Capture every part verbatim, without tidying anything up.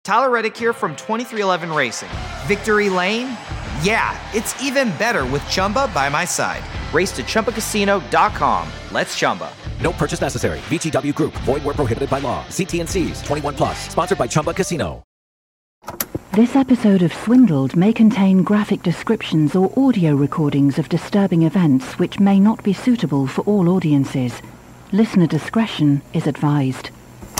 Tyler Reddick here from twenty-three eleven Racing. Victory Lane? Yeah, it's even better with Chumba by my side. Race to Chumba Casino dot com. Let's Chumba. No purchase necessary. V G W Group. Void where prohibited by law. See T and C's. twenty-one plus. Sponsored by Chumba Casino. This episode of Swindled may contain graphic descriptions or audio recordings of disturbing events which may not be suitable for all audiences. Listener discretion is advised.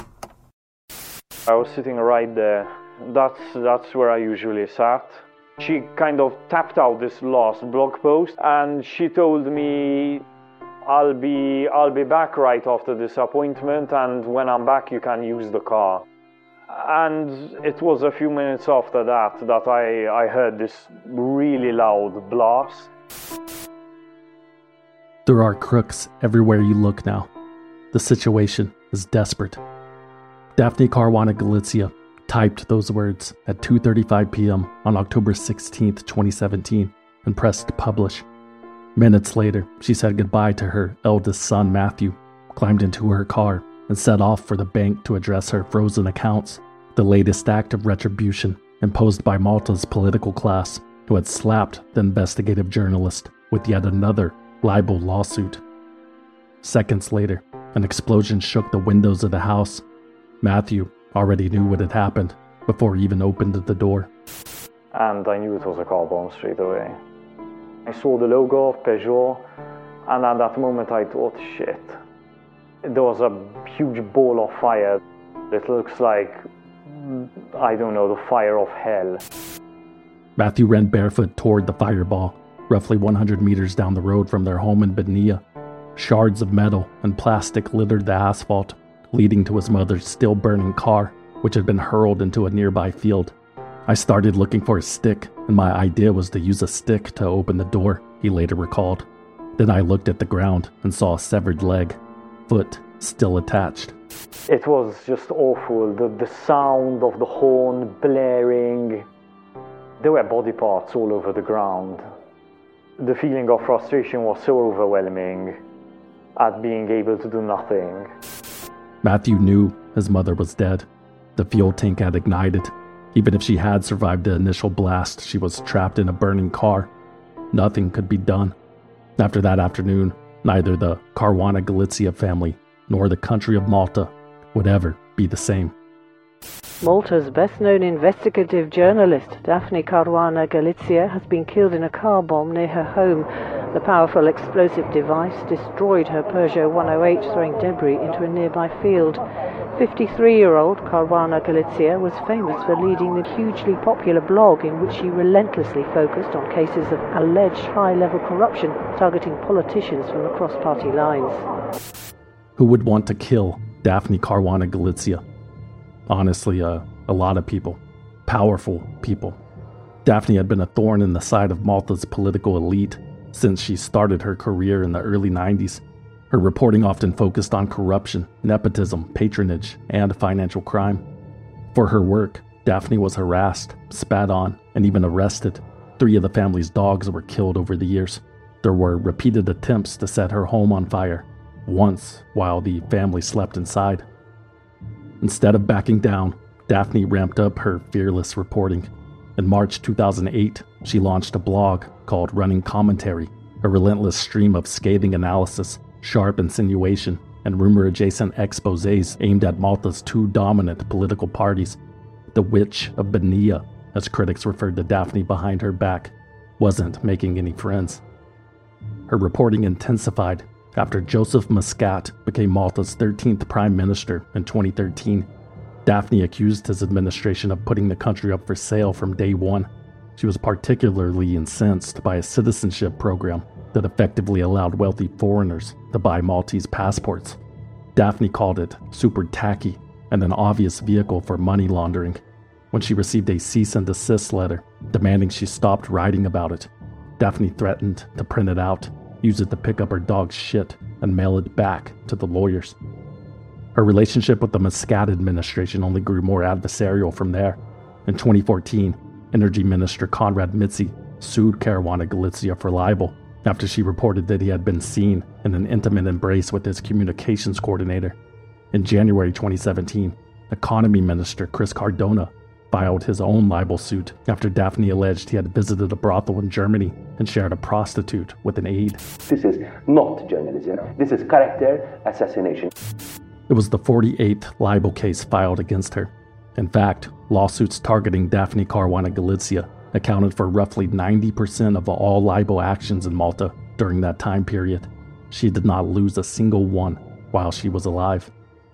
I was sitting right there. That's that's where I usually sat. She kind of tapped out this last blog post and she told me I'll be I'll be back right after this appointment, and when I'm back you can use the car. And it was a few minutes after that that I, I heard this really loud blast. There are crooks everywhere you look now. The situation is desperate. Daphne Caruana Galizia typed those words at two thirty-five p.m. on October sixteenth, twenty seventeen, and pressed publish. Minutes later, she said goodbye to her eldest son, Matthew, climbed into her car, and set off for the bank to address her frozen accounts, the latest act of retribution imposed by Malta's political class, who had slapped the investigative journalist with yet another libel lawsuit. Seconds later, an explosion shook the windows of the house. Matthew already knew what had happened before he even opened the door. And I knew it was a car bomb straight away. I saw the logo of Peugeot, and at that moment I thought, shit. There was a huge ball of fire. It looks like, I don't know, the fire of hell. Matthew ran barefoot toward the fireball, roughly one hundred meters down the road from their home in Benia. Shards of metal and plastic littered the asphalt, leading to his mother's still burning car, which had been hurled into a nearby field. I started looking for a stick, and my idea was to use a stick to open the door, he later recalled. Then I looked at the ground and saw a severed leg, foot still attached. It was just awful. The, the sound of the horn blaring. There were body parts all over the ground. The feeling of frustration was so overwhelming at being able to do nothing. Matthew knew his mother was dead. The fuel tank had ignited. Even if she had survived the initial blast, she was trapped in a burning car. Nothing could be done. After that afternoon, neither the Caruana Galizia family nor the country of Malta would ever be the same. Malta's best-known investigative journalist, Daphne Caruana Galizia, has been killed in a car bomb near her home. The powerful explosive device destroyed her Peugeot one oh eight, throwing debris into a nearby field. fifty-three-year-old Caruana Galizia was famous for leading the hugely popular blog in which she relentlessly focused on cases of alleged high-level corruption targeting politicians from across party lines. Who would want to kill Daphne Caruana Galizia? Honestly, uh, a lot of people. Powerful people. Daphne had been a thorn in the side of Malta's political elite since she started her career in the early nineties. Her reporting often focused on corruption, nepotism, patronage, and financial crime. For her work, Daphne was harassed, spat on, and even arrested. Three of the family's dogs were killed over the years. There were repeated attempts to set her home on fire, once while the family slept inside. Instead of backing down, Daphne ramped up her fearless reporting. In March two thousand eight, she launched a blog called Running Commentary, a relentless stream of scathing analysis, sharp insinuation, and rumor-adjacent exposés aimed at Malta's two dominant political parties. The Witch of Benia, as critics referred to Daphne behind her back, wasn't making any friends. Her reporting intensified after Joseph Muscat became Malta's thirteenth prime minister in twenty thirteen. Daphne accused his administration of putting the country up for sale from day one. She was particularly incensed by a citizenship program that effectively allowed wealthy foreigners to buy Maltese passports. Daphne called it super tacky and an obvious vehicle for money laundering. When she received a cease and desist letter demanding she stopped writing about it, Daphne threatened to print it out, use it to pick up her dog's shit, and mail it back to the lawyers. Her relationship with the Muscat administration only grew more adversarial from there. In twenty fourteen, Energy Minister Konrad Mizzi sued Caruana Galizia for libel after she reported that he had been seen in an intimate embrace with his communications coordinator. In January twenty seventeen, Economy Minister Chris Cardona filed his own libel suit after Daphne alleged he had visited a brothel in Germany and shared a prostitute with an aide. This is not journalism. This is character assassination. It was the forty-eighth libel case filed against her. In fact, lawsuits targeting Daphne Caruana Galizia accounted for roughly ninety percent of all libel actions in Malta during that time period. She did not lose a single one while she was alive.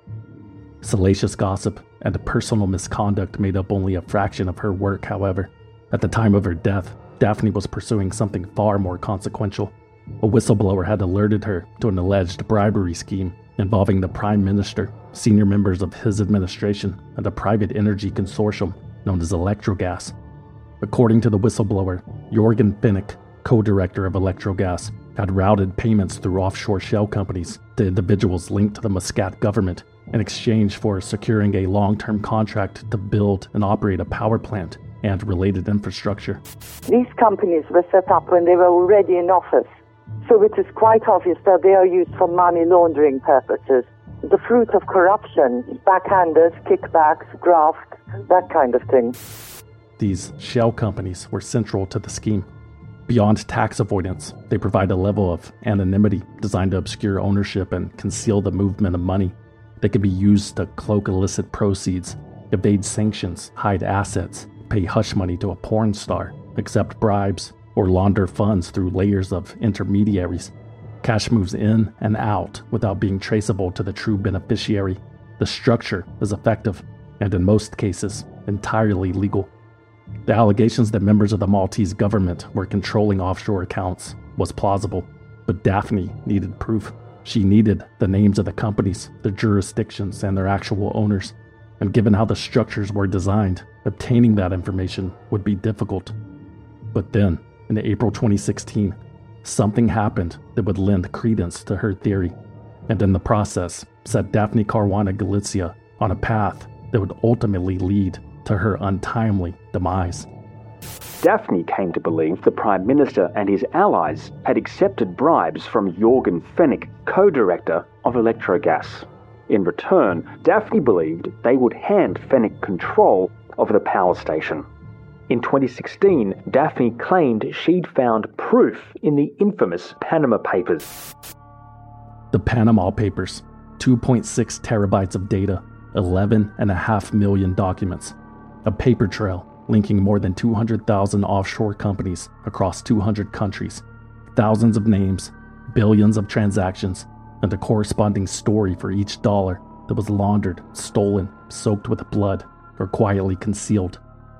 Salacious gossip and personal misconduct made up only a fraction of her work, however. At the time of her death, Daphne was pursuing something far more consequential. A whistleblower had alerted her to an alleged bribery scheme involving the Prime Minister, senior members of his administration, and a private energy consortium known as Electrogas. According to the whistleblower, Jorgen Finnick, co-director of Electrogas, had routed payments through offshore shell companies to individuals linked to the Muscat government in exchange for securing a long-term contract to build and operate a power plant and related infrastructure. These companies were set up when they were already in office, so it is quite obvious that they are used for money laundering purposes. The fruit of corruption, backhanders, kickbacks, graft, that kind of thing. These shell companies were central to the scheme. Beyond tax avoidance, they provide a level of anonymity designed to obscure ownership and conceal the movement of money. They could be used to cloak illicit proceeds, evade sanctions, hide assets, pay hush money to a porn star, accept bribes, or launder funds through layers of intermediaries. Cash moves in and out without being traceable to the true beneficiary. The structure is effective, and in most cases, entirely legal. The allegations that members of the Maltese government were controlling offshore accounts was plausible, but Daphne needed proof. She needed the names of the companies, the jurisdictions, and their actual owners. And given how the structures were designed, obtaining that information would be difficult. But then, in April twenty sixteen, something happened that would lend credence to her theory, and in the process, set Daphne Caruana Galizia on a path that would ultimately lead to her untimely demise. Daphne came to believe the Prime Minister and his allies had accepted bribes from Jorgen Finnick, co-director of Electrogas. In return, Daphne believed they would hand Finnick control of the power station. In twenty sixteen, Daphne claimed she'd found proof in the infamous Panama Papers. The Panama Papers, two point six terabytes of data, eleven and a half million documents, a paper trail linking more than two hundred thousand offshore companies across two hundred countries, thousands of names, billions of transactions, and a corresponding story for each dollar that was laundered, stolen, soaked with blood, or quietly concealed.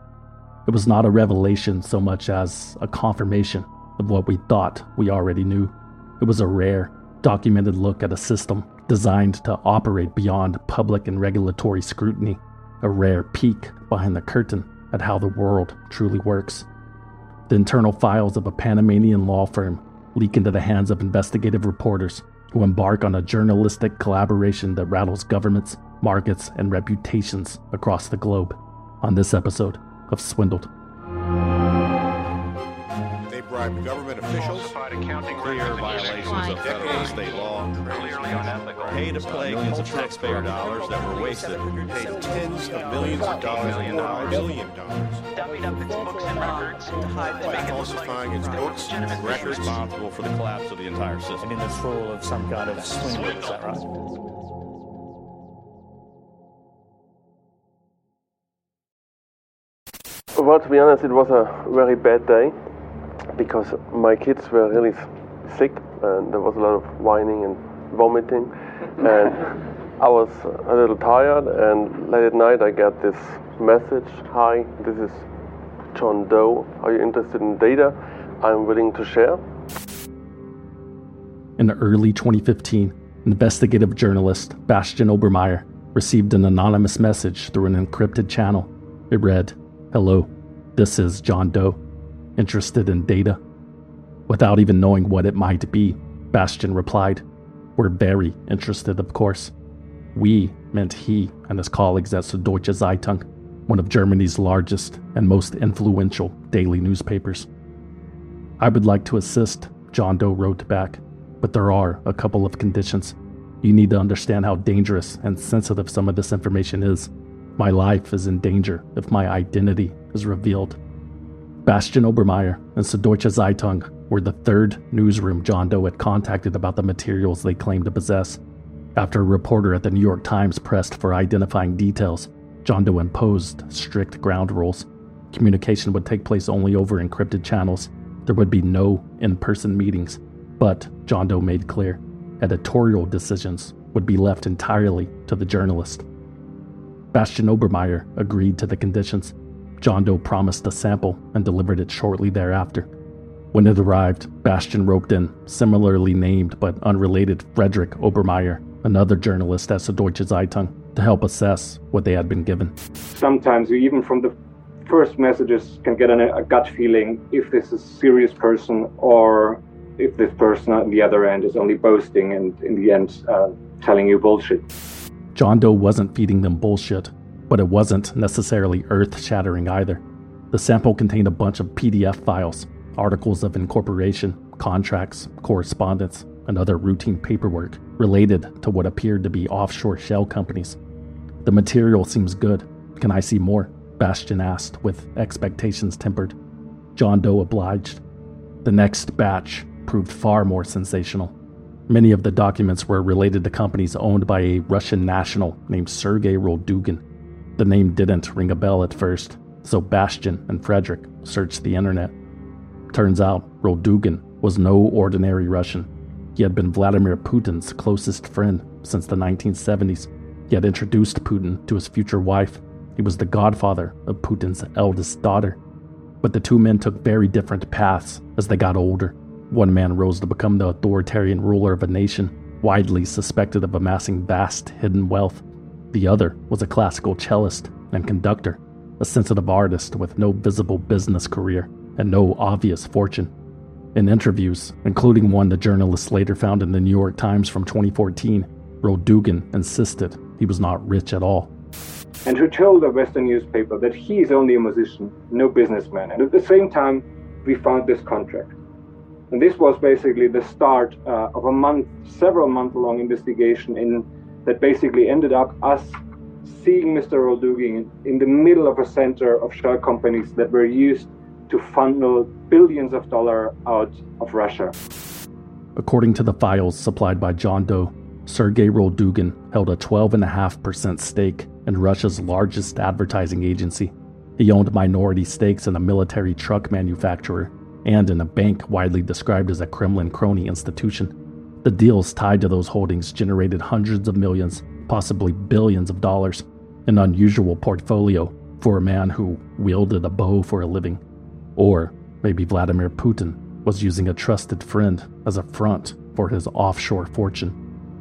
It was not a revelation so much as a confirmation of what we thought we already knew. It was a rare, documented look at a system designed to operate beyond public and regulatory scrutiny, a rare peek behind the curtain at how the world truly works. The internal files of a Panamanian law firm leak into the hands of investigative reporters who embark on a journalistic collaboration that rattles governments, markets, and reputations across the globe. On this episode of Swindled. They bribed government officials, clear violations of federal and state law, paid to play millions of taxpayer dollars that were wasted, paid tens of millions of dollars, million dollars, million dollars, dummied up its books and records to hide the by falsifying its books and records, responsible for the collapse of the entire system. In this role of some kind of swindler, is that right? Well, to be honest, it was a very bad day because my kids were really sick and there was a lot of whining and vomiting and I was a little tired, and late at night I got this message: "Hi, this is John Doe. Are you interested in data I'm willing to share?" In early twenty fifteen, investigative journalist Bastian Obermeier received an anonymous message through an encrypted channel. It read, "Hello, this is John Doe. Interested in data?" Without even knowing what it might be, Bastian replied, "We're very interested, of course." We meant he and his colleagues at Süddeutsche Zeitung, one of Germany's largest and most influential daily newspapers. "I would like to assist," John Doe wrote back, "but there are a couple of conditions. You need to understand how dangerous and sensitive some of this information is. My life is in danger if my identity is revealed. Bastian Obermeier and Süddeutsche Zeitung were the third newsroom John Doe had contacted about the materials they claimed to possess. After a reporter at the New York Times pressed for identifying details, John Doe imposed strict ground rules. Communication would take place only over encrypted channels. There would be no in-person meetings. But, John Doe made clear, editorial decisions would be left entirely to the journalist. Bastian Obermeier agreed to the conditions. John Doe promised a sample and delivered it shortly thereafter. When it arrived, Bastian roped in similarly named but unrelated Frederick Obermeier, another journalist at Süddeutsche Zeitung, to help assess what they had been given. Sometimes you even from the first messages can get a, a gut feeling if this is a serious person or if this person on the other end is only boasting and in the end uh, telling you bullshit. John Doe wasn't feeding them bullshit, but it wasn't necessarily earth-shattering either. The sample contained a bunch of P D F files, articles of incorporation, contracts, correspondence, and other routine paperwork related to what appeared to be offshore shell companies. The material seems good. Can I see more? Bastian asked, with expectations tempered. John Doe obliged. The next batch proved far more sensational. Many of the documents were related to companies owned by a Russian national named Sergei Roldugin. The name didn't ring a bell at first, so Bastian and Frederick searched the internet. Turns out, Roldugin was no ordinary Russian. He had been Vladimir Putin's closest friend since the nineteen seventies. He had introduced Putin to his future wife. He was the godfather of Putin's eldest daughter. But the two men took very different paths as they got older. One man rose to become the authoritarian ruler of a nation, widely suspected of amassing vast hidden wealth. The other was a classical cellist and conductor, a sensitive artist with no visible business career and no obvious fortune. In interviews, including one the journalists later found in the New York Times from twenty fourteen, Roldugin insisted he was not rich at all. And who told a Western newspaper that he is only a musician, no businessman. And at the same time, we found this contract. And this was basically the start uh, of a month, several month-long investigation in that basically ended up us seeing Mister Roldugin in the middle of a center of shell companies that were used to funnel billions of dollars out of Russia. According to the files supplied by John Doe, Sergei Roldugin held a twelve point five percent stake in Russia's largest advertising agency. He owned minority stakes in a military truck manufacturer and in a bank widely described as a Kremlin crony institution. The deals tied to those holdings generated hundreds of millions, possibly billions of dollars, an unusual portfolio for a man who wielded a bow for a living. Or maybe Vladimir Putin was using a trusted friend as a front for his offshore fortune.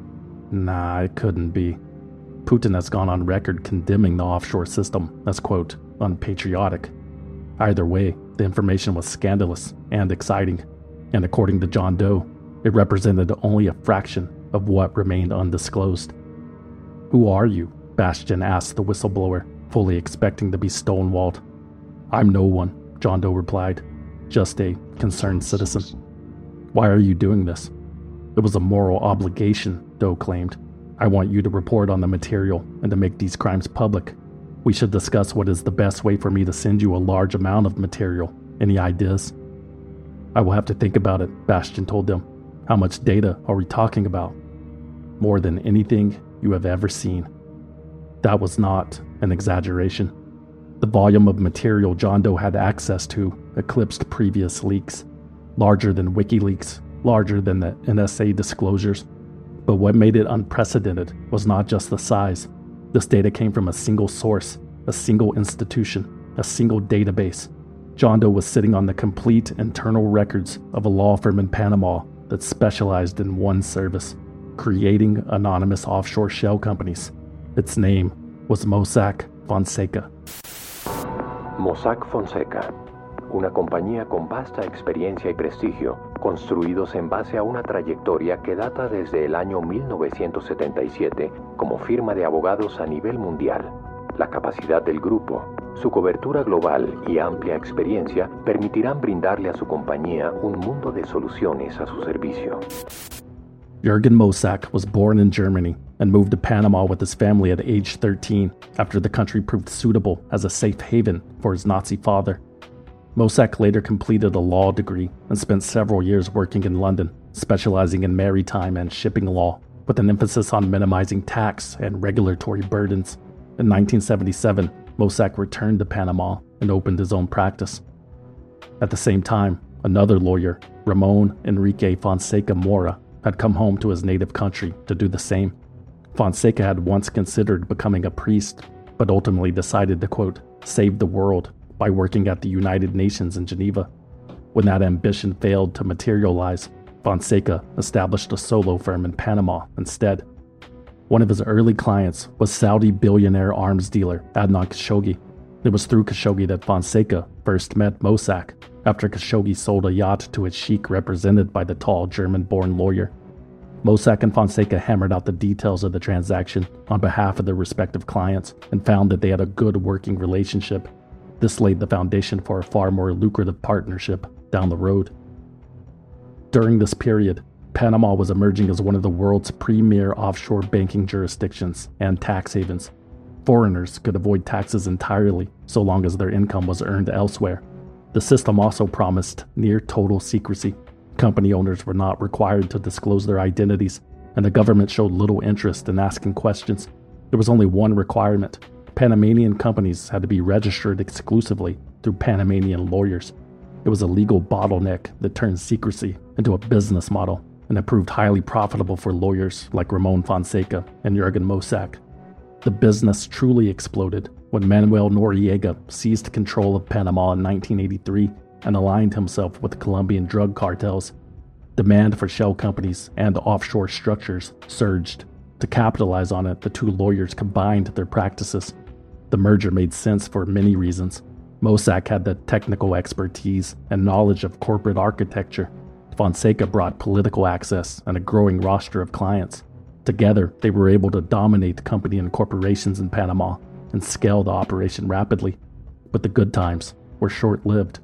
Nah, it couldn't be. Putin has gone on record condemning the offshore system as, quote, unpatriotic. Either way, the information was scandalous and exciting, and according to John Doe, it represented only a fraction of what remained undisclosed. Who are you? Bastian asked the whistleblower, fully expecting to be stonewalled. I'm no one, John Doe replied, just a concerned citizen. Why are you doing this? It was a moral obligation, Doe claimed. I want you to report on the material and to make these crimes public. We should discuss what is the best way for me to send you a large amount of material. Any ideas? I will have to think about it, Bastian told them. How much data are we talking about? More than anything you have ever seen. That was not an exaggeration. The volume of material John Doe had access to eclipsed previous leaks. Larger than WikiLeaks, larger than the N S A disclosures. But what made it unprecedented was not just the size. This data came from a single source, a single institution, a single database. John Doe was sitting on the complete internal records of a law firm in Panama that specialized in one service, creating anonymous offshore shell companies. Its name was Mossack Fonseca. Mossack Fonseca, una compañía con vasta experiencia y prestigio, construidos en base a una trayectoria que data desde el año mil novecientos setenta y siete como firma de abogados a nivel mundial. La capacidad del grupo, su cobertura global y amplia experiencia permitirán brindarle a su compañía un mundo de soluciones a su servicio. Jürgen Mossack was born in Germany and moved to Panama with his family at age thirteen after the country proved suitable as a safe haven for his Nazi father. Mossack later completed a law degree and spent several years working in London, specializing in maritime and shipping law, with an emphasis on minimizing tax and regulatory burdens. In nineteen seventy-seven, Mossack returned to Panama and opened his own practice. At the same time, another lawyer, Ramon Enrique Fonseca Mora, had come home to his native country to do the same. Fonseca had once considered becoming a priest, but ultimately decided to, quote, save the world by working at the United Nations in Geneva. When that ambition failed to materialize, Fonseca established a solo firm in Panama instead. One of his early clients was Saudi billionaire arms dealer Adnan Khashoggi. It was through Khashoggi that Fonseca first met Mossack, after Khashoggi sold a yacht to its sheik represented by the tall German-born lawyer. Mossack and Fonseca hammered out the details of the transaction on behalf of their respective clients and found that they had a good working relationship. This laid the foundation for a far more lucrative partnership down the road. During this period, Panama was emerging as one of the world's premier offshore banking jurisdictions and tax havens. Foreigners could avoid taxes entirely so long as their income was earned elsewhere. The system also promised near total secrecy. Company owners were not required to disclose their identities, and the government showed little interest in asking questions. There was only one requirement: Panamanian companies had to be registered exclusively through Panamanian lawyers. It was a legal bottleneck that turned secrecy into a business model, and it proved highly profitable for lawyers like Ramon Fonseca and Jürgen Mossack. The business truly exploded when Manuel Noriega seized control of Panama in nineteen eighty-three and aligned himself with Colombian drug cartels. Demand for shell companies and offshore structures surged. To capitalize on it, the two lawyers combined their practices. The merger made sense for many reasons. Mossack had the technical expertise and knowledge of corporate architecture. Fonseca brought political access and a growing roster of clients. Together, they were able to dominate company and corporations in Panama and scale the operation rapidly. But the good times were short-lived.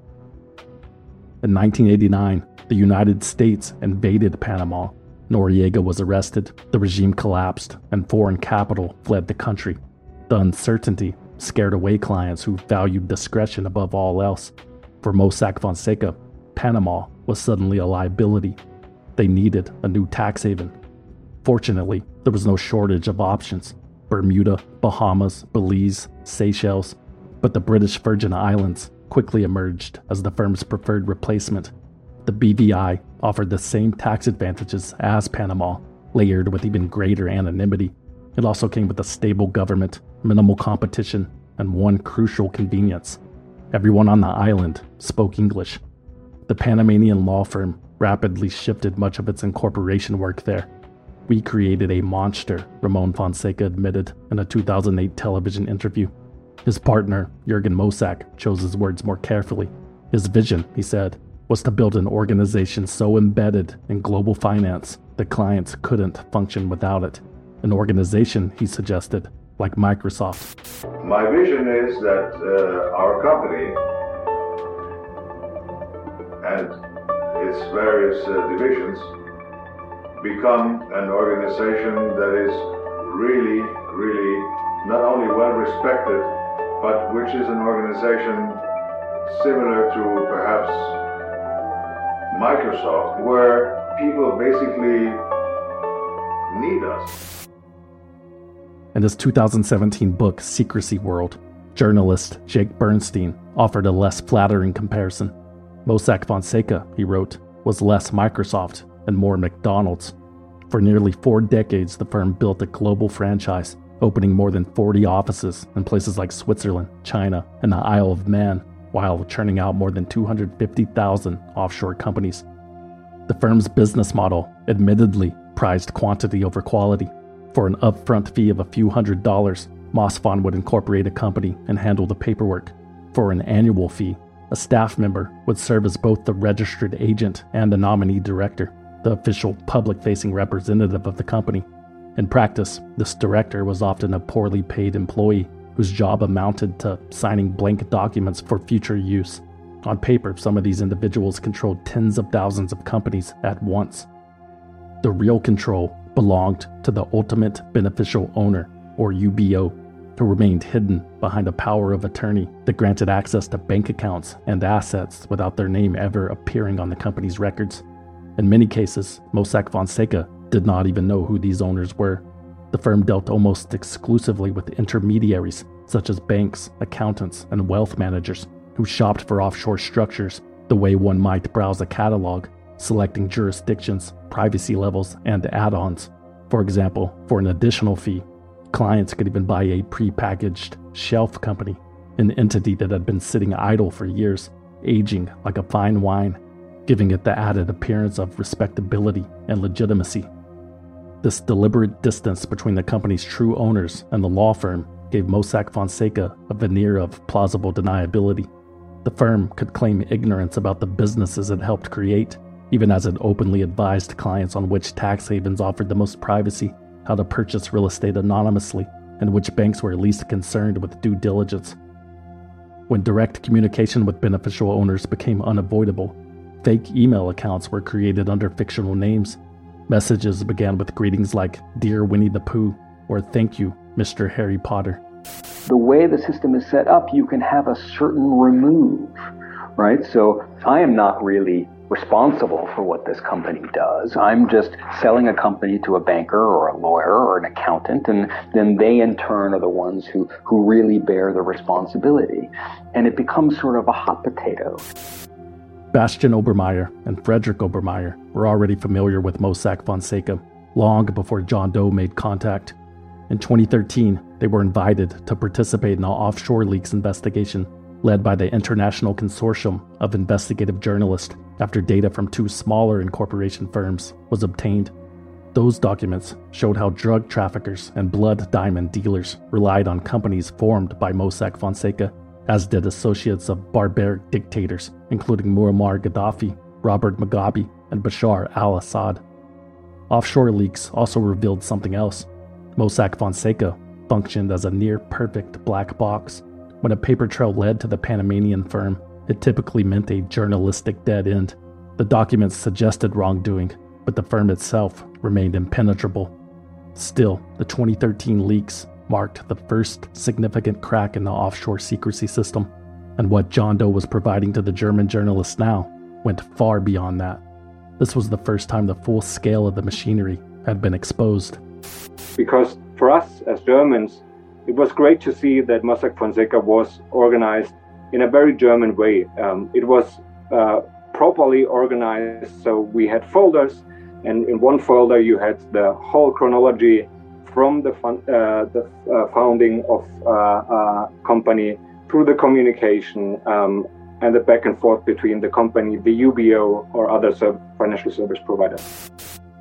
In nineteen eighty-nine, the United States invaded Panama. Noriega was arrested, the regime collapsed, and foreign capital fled the country. The uncertainty scared away clients who valued discretion above all else. For Mossack Fonseca, Panama was suddenly a liability. They needed a new tax haven. Fortunately, there was no shortage of options: Bermuda, Bahamas, Belize, Seychelles. But the British Virgin Islands quickly emerged as the firm's preferred replacement. The B V I offered the same tax advantages as Panama, layered with even greater anonymity. It also came with a stable government, minimal competition, and one crucial convenience: everyone on the island spoke English. The Panamanian law firm rapidly shifted much of its incorporation work there. "We created a monster," Ramon Fonseca admitted in a two thousand eight television interview. His partner, Jürgen Mossack, chose his words more carefully. His vision, he said, was to build an organization so embedded in global finance that clients couldn't function without it. An organization, he suggested, like Microsoft. My vision is that uh, our company and its various uh, divisions become an organization that is really, really not only well respected, but which is an organization similar to perhaps Microsoft, where people basically need us. In his two thousand seventeen book, Secrecy World, journalist Jake Bernstein offered a less flattering comparison. Mossack Fonseca, he wrote, was less Microsoft and more McDonald's. For nearly four decades, the firm built a global franchise, opening more than forty offices in places like Switzerland, China, and the Isle of Man, while churning out more than two hundred fifty thousand offshore companies. The firm's business model admittedly prized quantity over quality. For an upfront fee of a few hundred dollars, Mosfon would incorporate a company and handle the paperwork. For an annual fee, a staff member would serve as both the registered agent and the nominee director, the official public-facing representative of the company. In practice, this director was often a poorly paid employee whose job amounted to signing blank documents for future use. On paper, some of these individuals controlled tens of thousands of companies at once. The real control belonged to the ultimate beneficial owner, or U B O, who remained hidden behind a power of attorney that granted access to bank accounts and assets without their name ever appearing on the company's records. In many cases, Mossack Fonseca did not even know who these owners were. The firm dealt almost exclusively with intermediaries such as banks, accountants, and wealth managers who shopped for offshore structures the way one might browse a catalog, selecting jurisdictions, privacy levels, and add-ons. For example, for an additional fee, clients could even buy a pre-packaged shelf company, an entity that had been sitting idle for years, aging like a fine wine, giving it the added appearance of respectability and legitimacy. This deliberate distance between the company's true owners and the law firm gave Mossack Fonseca a veneer of plausible deniability. The firm could claim ignorance about the businesses it helped create, even as it openly advised clients on which tax havens offered the most privacy, how to purchase real estate anonymously, and which banks were least concerned with due diligence. When direct communication with beneficial owners became unavoidable, fake email accounts were created under fictional names. Messages began with greetings like "Dear Winnie the Pooh" or "Thank you, Mister Harry Potter." The way the system is set up, you can have a certain remove, right? So I am not really responsible for what this company does. I'm just selling a company to a banker or a lawyer or an accountant, and then they in turn are the ones who, who really bear the responsibility. And it becomes sort of a hot potato. Bastian Obermeyer and Frederick Obermeyer were already familiar with Mossack Fonseca long before John Doe made contact. In twenty thirteen, they were invited to participate in an offshore leaks investigation led by the International Consortium of Investigative Journalists after data from two smaller incorporation firms was obtained. Those documents showed how drug traffickers and blood diamond dealers relied on companies formed by Mossack Fonseca, as did associates of barbaric dictators, including Muammar Gaddafi, Robert Mugabe, and Bashar al-Assad. Offshore leaks also revealed something else. Mossack Fonseca functioned as a near-perfect black box. When a paper trail led to the Panamanian firm, it typically meant a journalistic dead end. The documents suggested wrongdoing, but the firm itself remained impenetrable. Still, the twenty thirteen leaks marked the first significant crack in the offshore secrecy system, and what John Doe was providing to the German journalists now went far beyond that. This was the first time the full scale of the machinery had been exposed. Because for us as Germans, it was great to see that Mossack Fonseca was organized in a very German way. Um, it was uh, properly organized, so we had folders, and in one folder you had the whole chronology from the, fun, uh, the uh, founding of uh, uh, company through the communication um, and the back and forth between the company, the U B O, or other sub- financial service providers.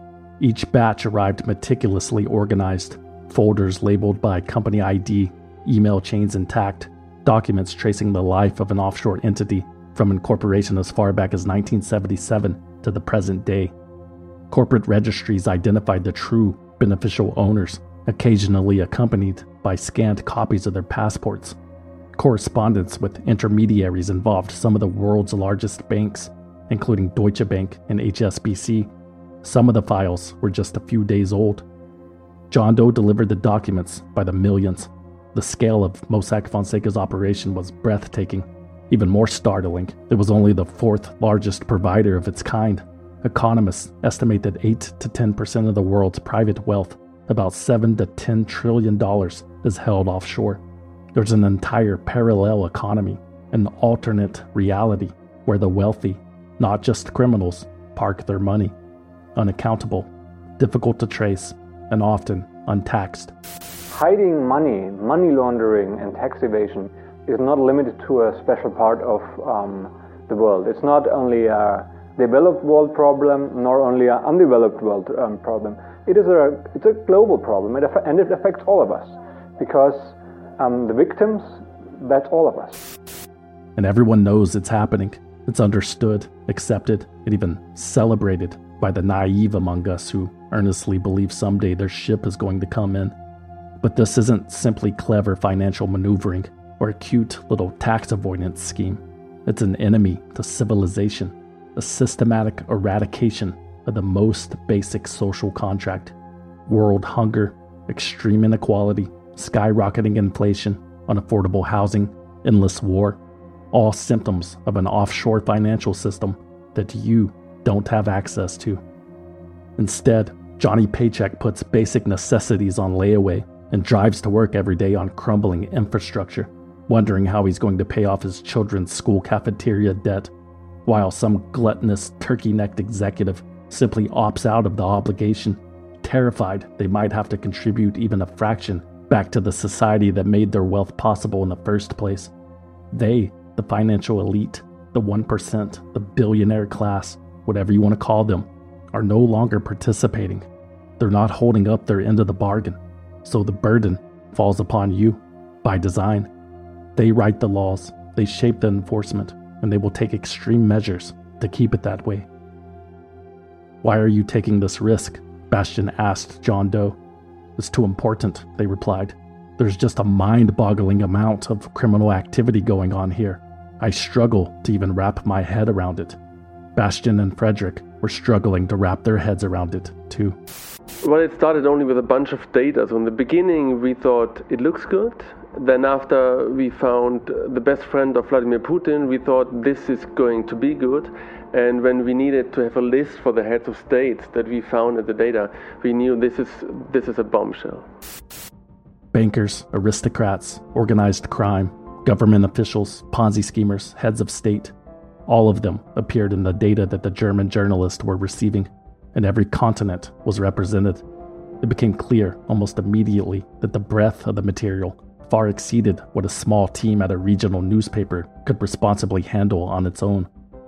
Each batch arrived meticulously organized, folders labeled by company I D, email chains intact, documents tracing the life of an offshore entity from incorporation as far back as nineteen seventy-seven to the present day. Corporate registries identified the true beneficial owners, occasionally accompanied by scanned copies of their passports. Correspondence with intermediaries involved some of the world's largest banks, including Deutsche Bank and H S B C. Some of the files were just a few days old. John Doe delivered the documents by the millions. The scale of Mossack Fonseca's operation was breathtaking. Even more startling, it was only the fourth largest provider of its kind. Economists estimate that eight to ten percent of the world's private wealth, about seven to ten trillion dollars, is held offshore. There's an entire parallel economy, an alternate reality, where the wealthy, not just criminals, park their money. Unaccountable, difficult to trace, and often untaxed. Hiding money, money laundering, and tax evasion is not limited to a special part of um, the world. It's not only a developed world problem, nor only an undeveloped world um, problem. It is a it's a global problem, it aff- and it affects all of us, because um, the victims, that's all of us. And everyone knows it's happening. It's understood, accepted, and even celebrated by the naive among us who earnestly believe someday their ship is going to come in. But this isn't simply clever financial maneuvering or a cute little tax avoidance scheme. It's an enemy to civilization, a systematic eradication of the most basic social contract, world hunger, extreme inequality, skyrocketing inflation, unaffordable housing, endless war, all symptoms of an offshore financial system that you don't have access to. Instead, Johnny Paycheck puts basic necessities on layaway and drives to work every day on crumbling infrastructure, wondering how he's going to pay off his children's school cafeteria debt, while some gluttonous, turkey-necked executive simply opts out of the obligation, terrified they might have to contribute even a fraction back to the society that made their wealth possible in the first place. They, the financial elite, the one percent, the billionaire class, whatever you want to call them, are no longer participating. They're not holding up their end of the bargain. So the burden falls upon you, by design. They write the laws, they shape the enforcement, and they will take extreme measures to keep it that way. "Why are you taking this risk?" Bastian asked John Doe. "It's too important," they replied. "There's just a mind-boggling amount of criminal activity going on here. I struggle to even wrap my head around it." Bastian and Frederick were struggling to wrap their heads around it, too. Well, it started only with a bunch of data. So in the beginning, we thought it looks good. Then after we found the best friend of Vladimir Putin, we thought this is going to be good. And when we needed to have a list for the heads of states that we found in the data, we knew this is this is a bombshell. Bankers, aristocrats, organized crime, government officials, Ponzi schemers, heads of state, all of them appeared in the data that the German journalists were receiving, and every continent was represented. It became clear almost immediately that the breadth of the material far exceeded what a small team at a regional newspaper could responsibly handle on its own.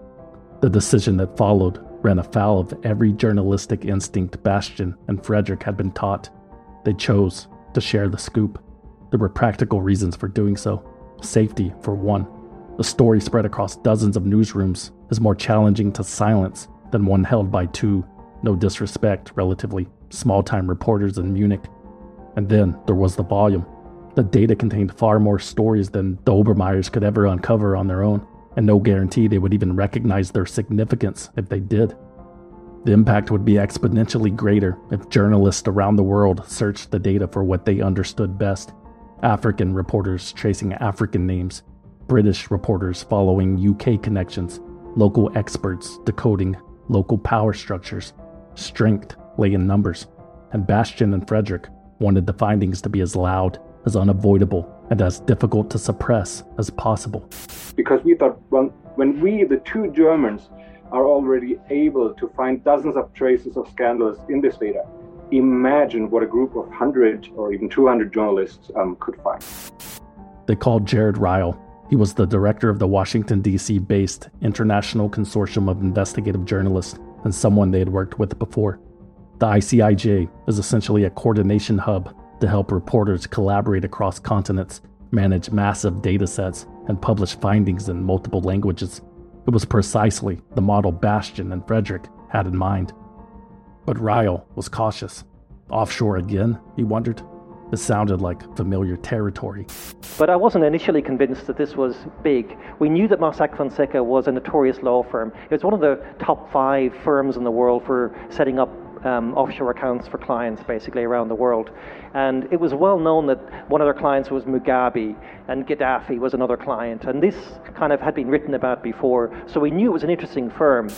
The decision that followed ran afoul of every journalistic instinct Bastian and Frederick had been taught. They chose to share the scoop. There were practical reasons for doing so. Safety, for one. A story spread across dozens of newsrooms is more challenging to silence than one held by two, no disrespect, relatively small-time reporters in Munich. And then there was the volume. The data contained far more stories than the Obermeyers could ever uncover on their own, and no guarantee they would even recognize their significance if they did. The impact would be exponentially greater if journalists around the world searched the data for what they understood best. African reporters tracing African names, British reporters following U K connections, local experts decoding local power structures. Strength lay in numbers, and Bastian and Frederick wanted the findings to be as loud, as unavoidable, and as difficult to suppress as possible. Because we thought, well, when we, the two Germans, are already able to find dozens of traces of scandals in this data, imagine what a group of one hundred or even two hundred journalists um, could find. They called Jared Ryle. He was the director of the Washington, D C-based International Consortium of Investigative Journalists, and someone they had worked with before. The I C I J is essentially a coordination hub to help reporters collaborate across continents, manage massive data sets, and publish findings in multiple languages. It was precisely the model Bastian and Frederick had in mind. But Ryle was cautious. Offshore again, he wondered. It sounded like familiar territory. But I wasn't initially convinced that this was big. We knew that Mossack Fonseca was a notorious law firm. It was one of the top five firms in the world for setting up um, offshore accounts for clients, basically, around the world. And it was well known that one of their clients was Mugabe, and Gaddafi was another client. And this kind of had been written about before, so we knew it was an interesting firm.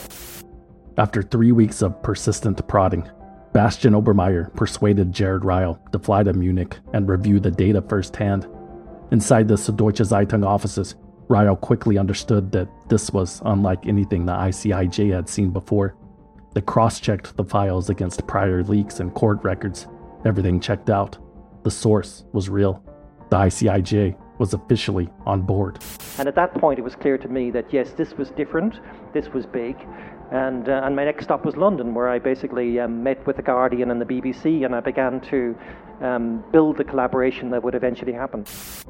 After three weeks of persistent prodding, Bastian Obermeyer persuaded Jared Ryle to fly to Munich and review the data firsthand. Inside the Süddeutsche Zeitung offices, Ryle quickly understood that this was unlike anything the I C I J had seen before. They cross-checked the files against prior leaks and court records. Everything checked out. The source was real. The I C I J was officially on board. And at that point, it was clear to me that yes, this was different, this was big. And, uh, and my next stop was London, where I basically um, met with The Guardian and the B B C, and I began to um, build the collaboration that would eventually happen.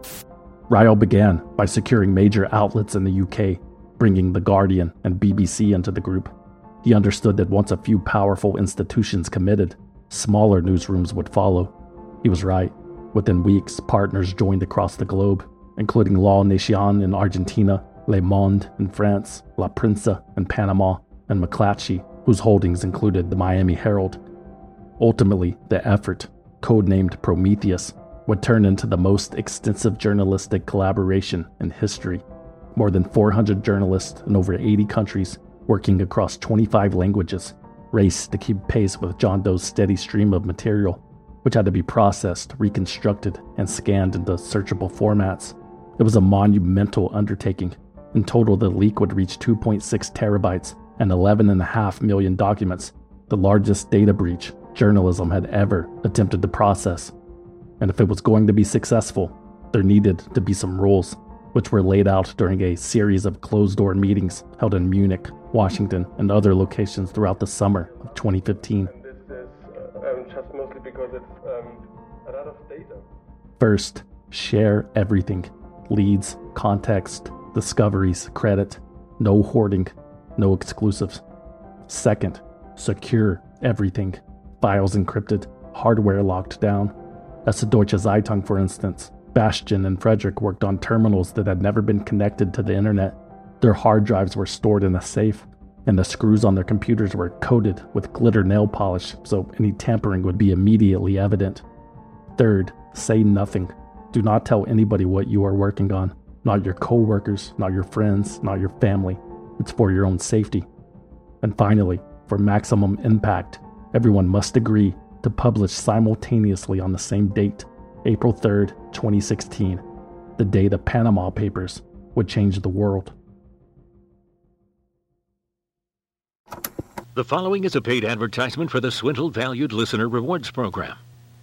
Ryle began by securing major outlets in the U K, bringing The Guardian and B B C into the group. He understood that once a few powerful institutions committed, smaller newsrooms would follow. He was right. Within weeks, partners joined across the globe, including La Nation in Argentina, Le Monde in France, La Prensa in Panama, and McClatchy, whose holdings included the Miami Herald. Ultimately, the effort, codenamed Prometheus, would turn into the most extensive journalistic collaboration in history. More than four hundred journalists in over eighty countries, working across twenty-five languages, raced to keep pace with John Doe's steady stream of material, which had to be processed, reconstructed, and scanned into searchable formats. It was a monumental undertaking. In total, the leak would reach two point six terabytes and eleven point five million documents, the largest data breach journalism had ever attempted to process. And if it was going to be successful, there needed to be some rules, which were laid out during a series of closed-door meetings held in Munich, Washington, and other locations throughout the summer of twenty fifteen. And this is uh, um, just mostly because it's um, a lot of data. First, share everything. Leads, context, discoveries, credit. No hoarding, no exclusives. Second, secure everything. Files encrypted, hardware locked down. As the Deutsche Zeitung, for instance, Bastian and Frederick worked on terminals that had never been connected to the internet. Their hard drives were stored in a safe, and the screws on their computers were coated with glitter nail polish so any tampering would be immediately evident. Third, say nothing. Do not tell anybody what you are working on. Not your co-workers, not your friends, not your family. It's for your own safety. And finally, for maximum impact, everyone must agree to publish simultaneously on the same date, April third, twenty sixteen, the day the Panama Papers would change the world. The following is a paid advertisement for the Swindled Valued Listener Rewards Program.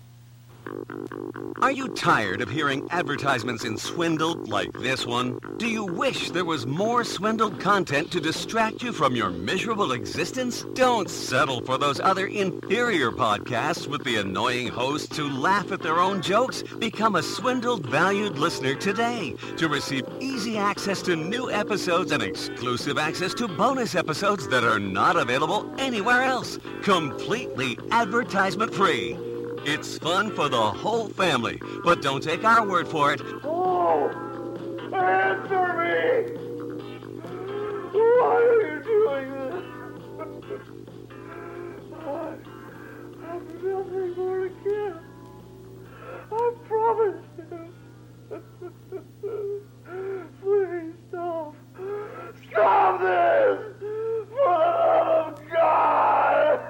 Are you tired of hearing advertisements in Swindled like this one? Do you wish there was more Swindled content to distract you from your miserable existence? Don't settle for those other inferior podcasts with the annoying hosts who laugh at their own jokes. Become a Swindled Valued Listener today to receive easy access to new episodes and exclusive access to bonus episodes that are not available anywhere else. Completely advertisement-free. It's fun for the whole family, but don't take our word for it. Oh! Answer me! Why are you doing this? I have nothing more to give. I promise you. Please stop. Stop this! For the love of God!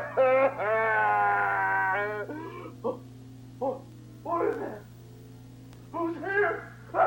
What is that? Who's here?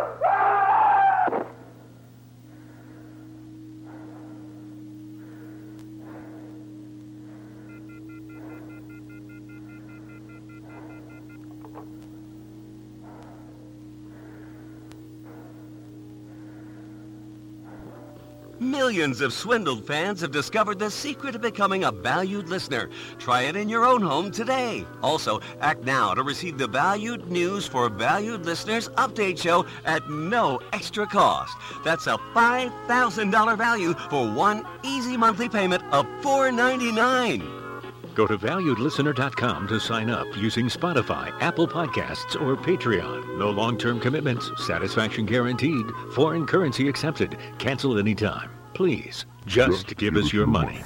Millions of Swindled fans have discovered the secret of becoming a valued listener. Try it in your own home today. Also, act now to receive the Valued News for Valued Listeners update show at no extra cost. That's a five thousand dollars value for one easy monthly payment of four ninety-nine. Go to valued listener dot com to sign up using Spotify, Apple Podcasts, or Patreon. No long-term commitments, satisfaction guaranteed, foreign currency accepted, cancel anytime. Please, just give us your money.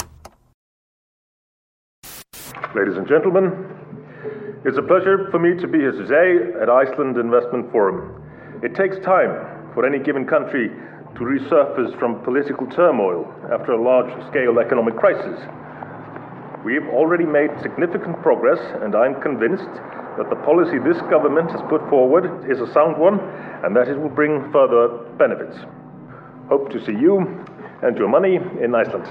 Ladies and gentlemen, it's a pleasure for me to be here today at Iceland Investment Forum. It takes time for any given country to resurface from political turmoil after a large-scale economic crisis. We've already made significant progress, and I'm convinced that the policy this government has put forward is a sound one, and that it will bring further benefits. Hope to see you and your money in Iceland.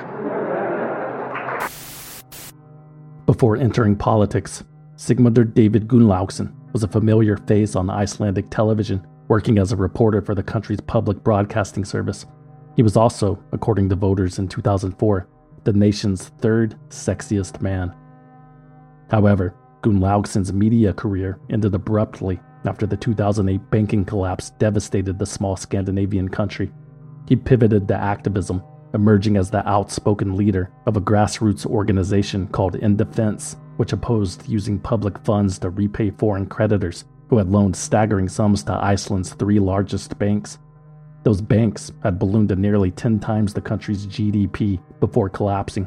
Before entering politics, Sigmundur David Gunnlaugsson was a familiar face on Icelandic television, working as a reporter for the country's public broadcasting service. He was also, according to voters in two thousand four, the nation's third sexiest man. However, Gunnlaugsson's media career ended abruptly after the two thousand eight banking collapse devastated the small Scandinavian country. He pivoted to activism, emerging as the outspoken leader of a grassroots organization called In Defense, which opposed using public funds to repay foreign creditors who had loaned staggering sums to Iceland's three largest banks. Those banks had ballooned to nearly ten times the country's G D P before collapsing,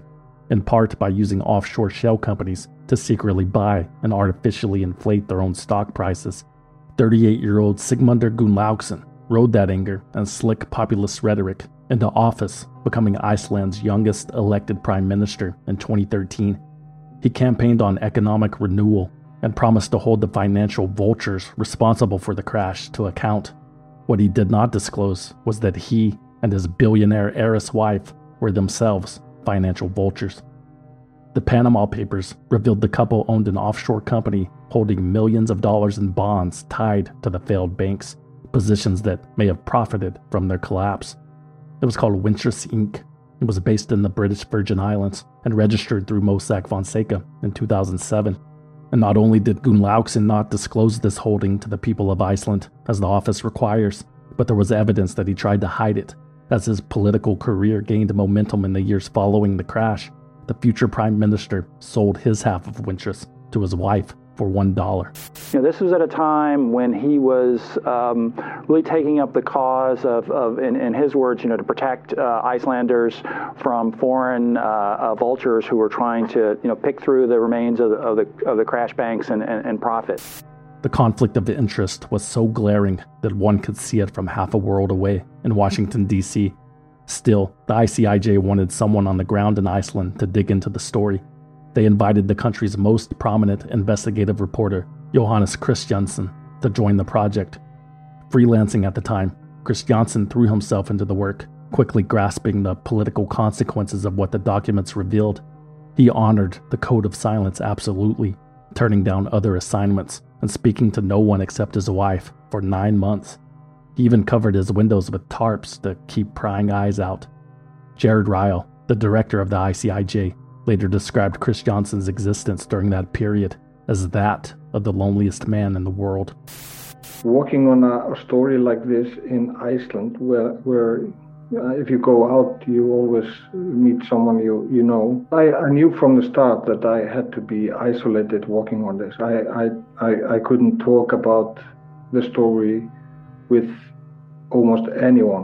in part by using offshore shell companies to secretly buy and artificially inflate their own stock prices. thirty-eight-year-old Sigmundur Gunnlaugsson rode that anger and slick populist rhetoric into office, becoming Iceland's youngest elected prime minister in twenty thirteen. He campaigned on economic renewal and promised to hold the financial vultures responsible for the crash to account. What he did not disclose was that he and his billionaire heiress wife were themselves financial vultures. The Panama Papers revealed the couple owned an offshore company holding millions of dollars in bonds tied to the failed banks, positions that may have profited from their collapse. It was called Wintrus Incorporated. It was based in the British Virgin Islands and registered through Mossack Fonseca in two thousand seven. And not only did Gunnlaugsson not disclose this holding to the people of Iceland, as the office requires, but there was evidence that he tried to hide it. As his political career gained momentum in the years following the crash, the future prime minister sold his half of Wintrus to his wife for one dollar. You know, this was at a time when he was um, really taking up the cause of, of in, in his words, you know, to protect uh, Icelanders from foreign uh, uh, vultures who were trying to, you know, pick through the remains of the of the, of the crash banks and, and, and profit. The conflict of interest was so glaring that one could see it from half a world away in Washington, D C. Still, the I C I J wanted someone on the ground in Iceland to dig into the story. They invited the country's most prominent investigative reporter, Johannes Kristjansson, to join the project. Freelancing at the time, Kristjansson threw himself into the work, quickly grasping the political consequences of what the documents revealed. He honored the code of silence absolutely, turning down other assignments and speaking to no one except his wife for nine months. He even covered his windows with tarps to keep prying eyes out. Jared Ryle, the director of the I C I J, later described Kristjansson's existence during that period as that of the loneliest man in the world. Working on a, a story like this in Iceland, where, where uh, if you go out, you always meet someone you, you know. I, I knew from the start that I had to be isolated working on this. I, I, I, I couldn't talk about the story with almost anyone.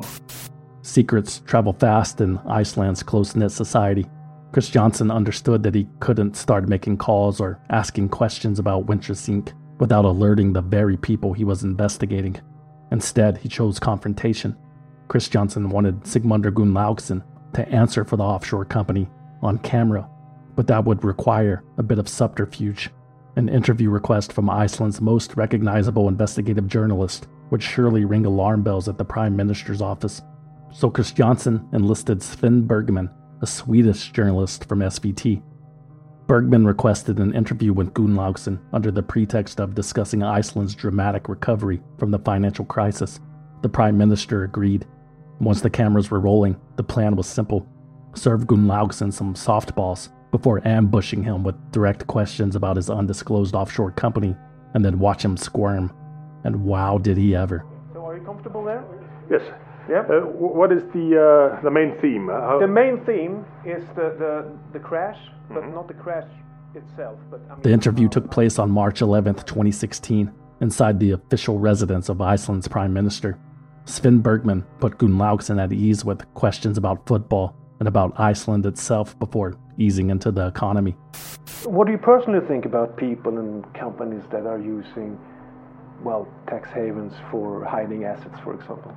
Secrets travel fast in Iceland's close-knit society. Kristjansson understood that he couldn't start making calls or asking questions about Wintrus Incorporated without alerting the very people he was investigating. Instead, he chose confrontation. Kristjansson wanted Sigmundur Gunnlaugsson to answer for the offshore company on camera, but that would require a bit of subterfuge. An interview request from Iceland's most recognizable investigative journalist would surely ring alarm bells at the Prime Minister's office. So Kristjansson enlisted Sven Bergman, a Swedish journalist from S V T. Bergman requested an interview with Gunnlaugsson under the pretext of discussing Iceland's dramatic recovery from the financial crisis. The Prime Minister agreed. Once the cameras were rolling, the plan was simple. Serve Gunnlaugsson some softballs before ambushing him with direct questions about his undisclosed offshore company, and then watch him squirm. And wow, did he ever. So are you comfortable there? Yes. Yeah. Uh, what is the uh, the main theme? Uh, how... The main theme is the, the, the crash, but mm-hmm. not the crash itself. But I mean, the interview took place on March eleventh, twenty sixteen, inside the official residence of Iceland's Prime Minister. Sven Bergman put Gunnlaugsson at ease with questions about football and about Iceland itself before easing into the economy. What do you personally think about people and companies that are using, well, tax havens for hiding assets, for example?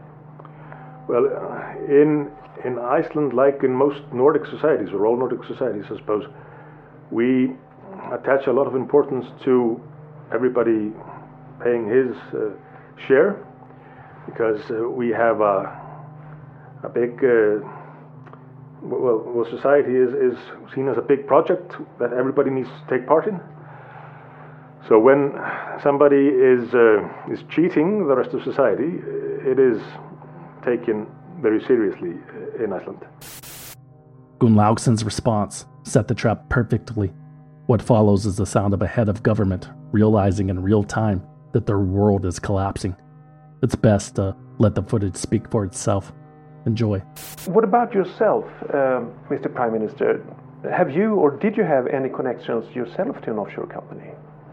Well, uh, in in Iceland, like in most Nordic societies, or all Nordic societies, I suppose, we attach a lot of importance to everybody paying his uh, share, because uh, we have a a big uh, well, well, society is is seen as a big project that everybody needs to take part in. So when somebody is uh, is cheating the rest of society, it is taken very seriously in Iceland. Gunnlaugsson's response set the trap perfectly. What follows is the sound of a head of government realizing in real time that their world is collapsing. It's best to let the footage speak for itself. Enjoy. What about yourself, um, Mister Prime Minister? Have you or did you have any connections yourself to an offshore company?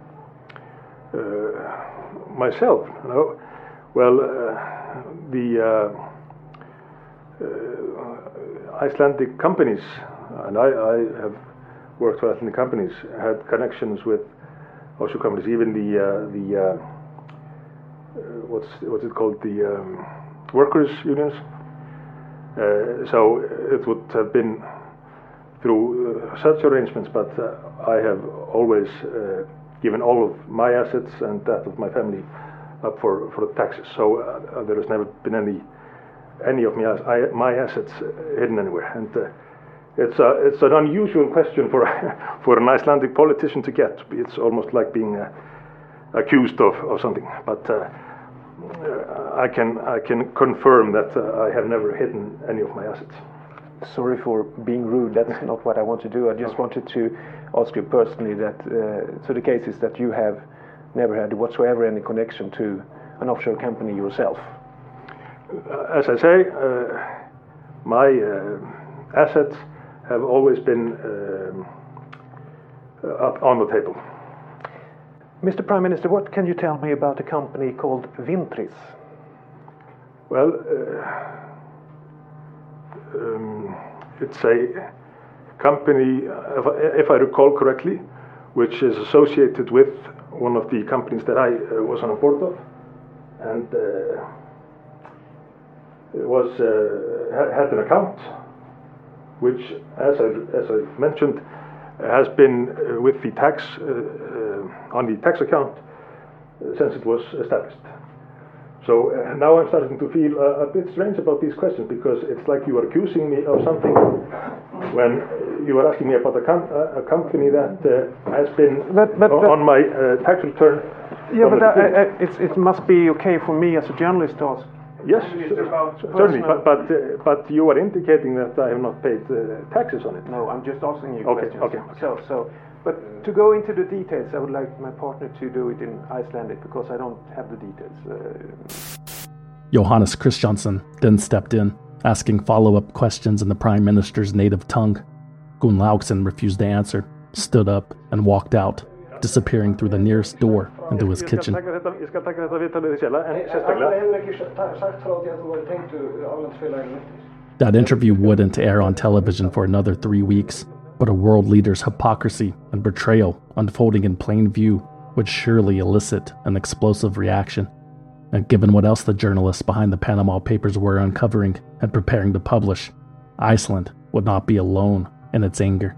Uh, myself? No. Well, uh, the uh, uh, Icelandic companies and I, I have worked for Icelandic companies, had connections with offshore companies, even the uh, the uh, uh, what's what's it called, the um, workers unions. Uh, so it would have been through uh, such arrangements, but uh, I have always uh, given all of my assets and that of my family up for, for the taxes. So uh, there has never been any any of my, I, my assets hidden anywhere. And uh, it's a, it's an unusual question for for an Icelandic politician to get. It's almost like being uh, accused of, of something. But uh, I can I can confirm that uh, I have never hidden any of my assets. Sorry for being rude, that's not what I want to do. I just wanted to ask you personally that, uh, so the case is that you have never had whatsoever any connection to an offshore company yourself. Uh, as I say, uh, my uh, assets have always been um, up on the table. Mister Prime Minister, what can you tell me about a company called Vintris? Well, uh, Um, it's a company, if I, if I recall correctly, which is associated with one of the companies that I uh, was on board of, and uh, it was uh, had an account, which, as I as I mentioned, has been uh, with the tax uh, uh, on the tax account uh, since it was established. So uh, now I'm starting to feel uh, a bit strange about these questions, because it's like you are accusing me of something when you are asking me about a, com- uh, a company that uh, has been but, but, on, but, on my uh, tax return. Yeah, but that, uh, it's, it must be okay for me as a journalist to ask. Yes, certainly, but but, uh, but you are indicating that I have not paid uh, taxes on it. No, I'm just asking you okay, questions. Okay, okay. So, so, but to go into the details, I would like my partner to do it in Icelandic, because I don't have the details. Uh... Johannes Kristjánsson then stepped in, asking follow-up questions in the Prime Minister's native tongue. Gunn Laugsen refused to answer, stood up, and walked out, disappearing through the nearest door into his kitchen. That interview wouldn't air on television for another three weeks, but a world leader's hypocrisy and betrayal unfolding in plain view would surely elicit an explosive reaction. And given what else the journalists behind the Panama Papers were uncovering and preparing to publish, Iceland would not be alone in its anger.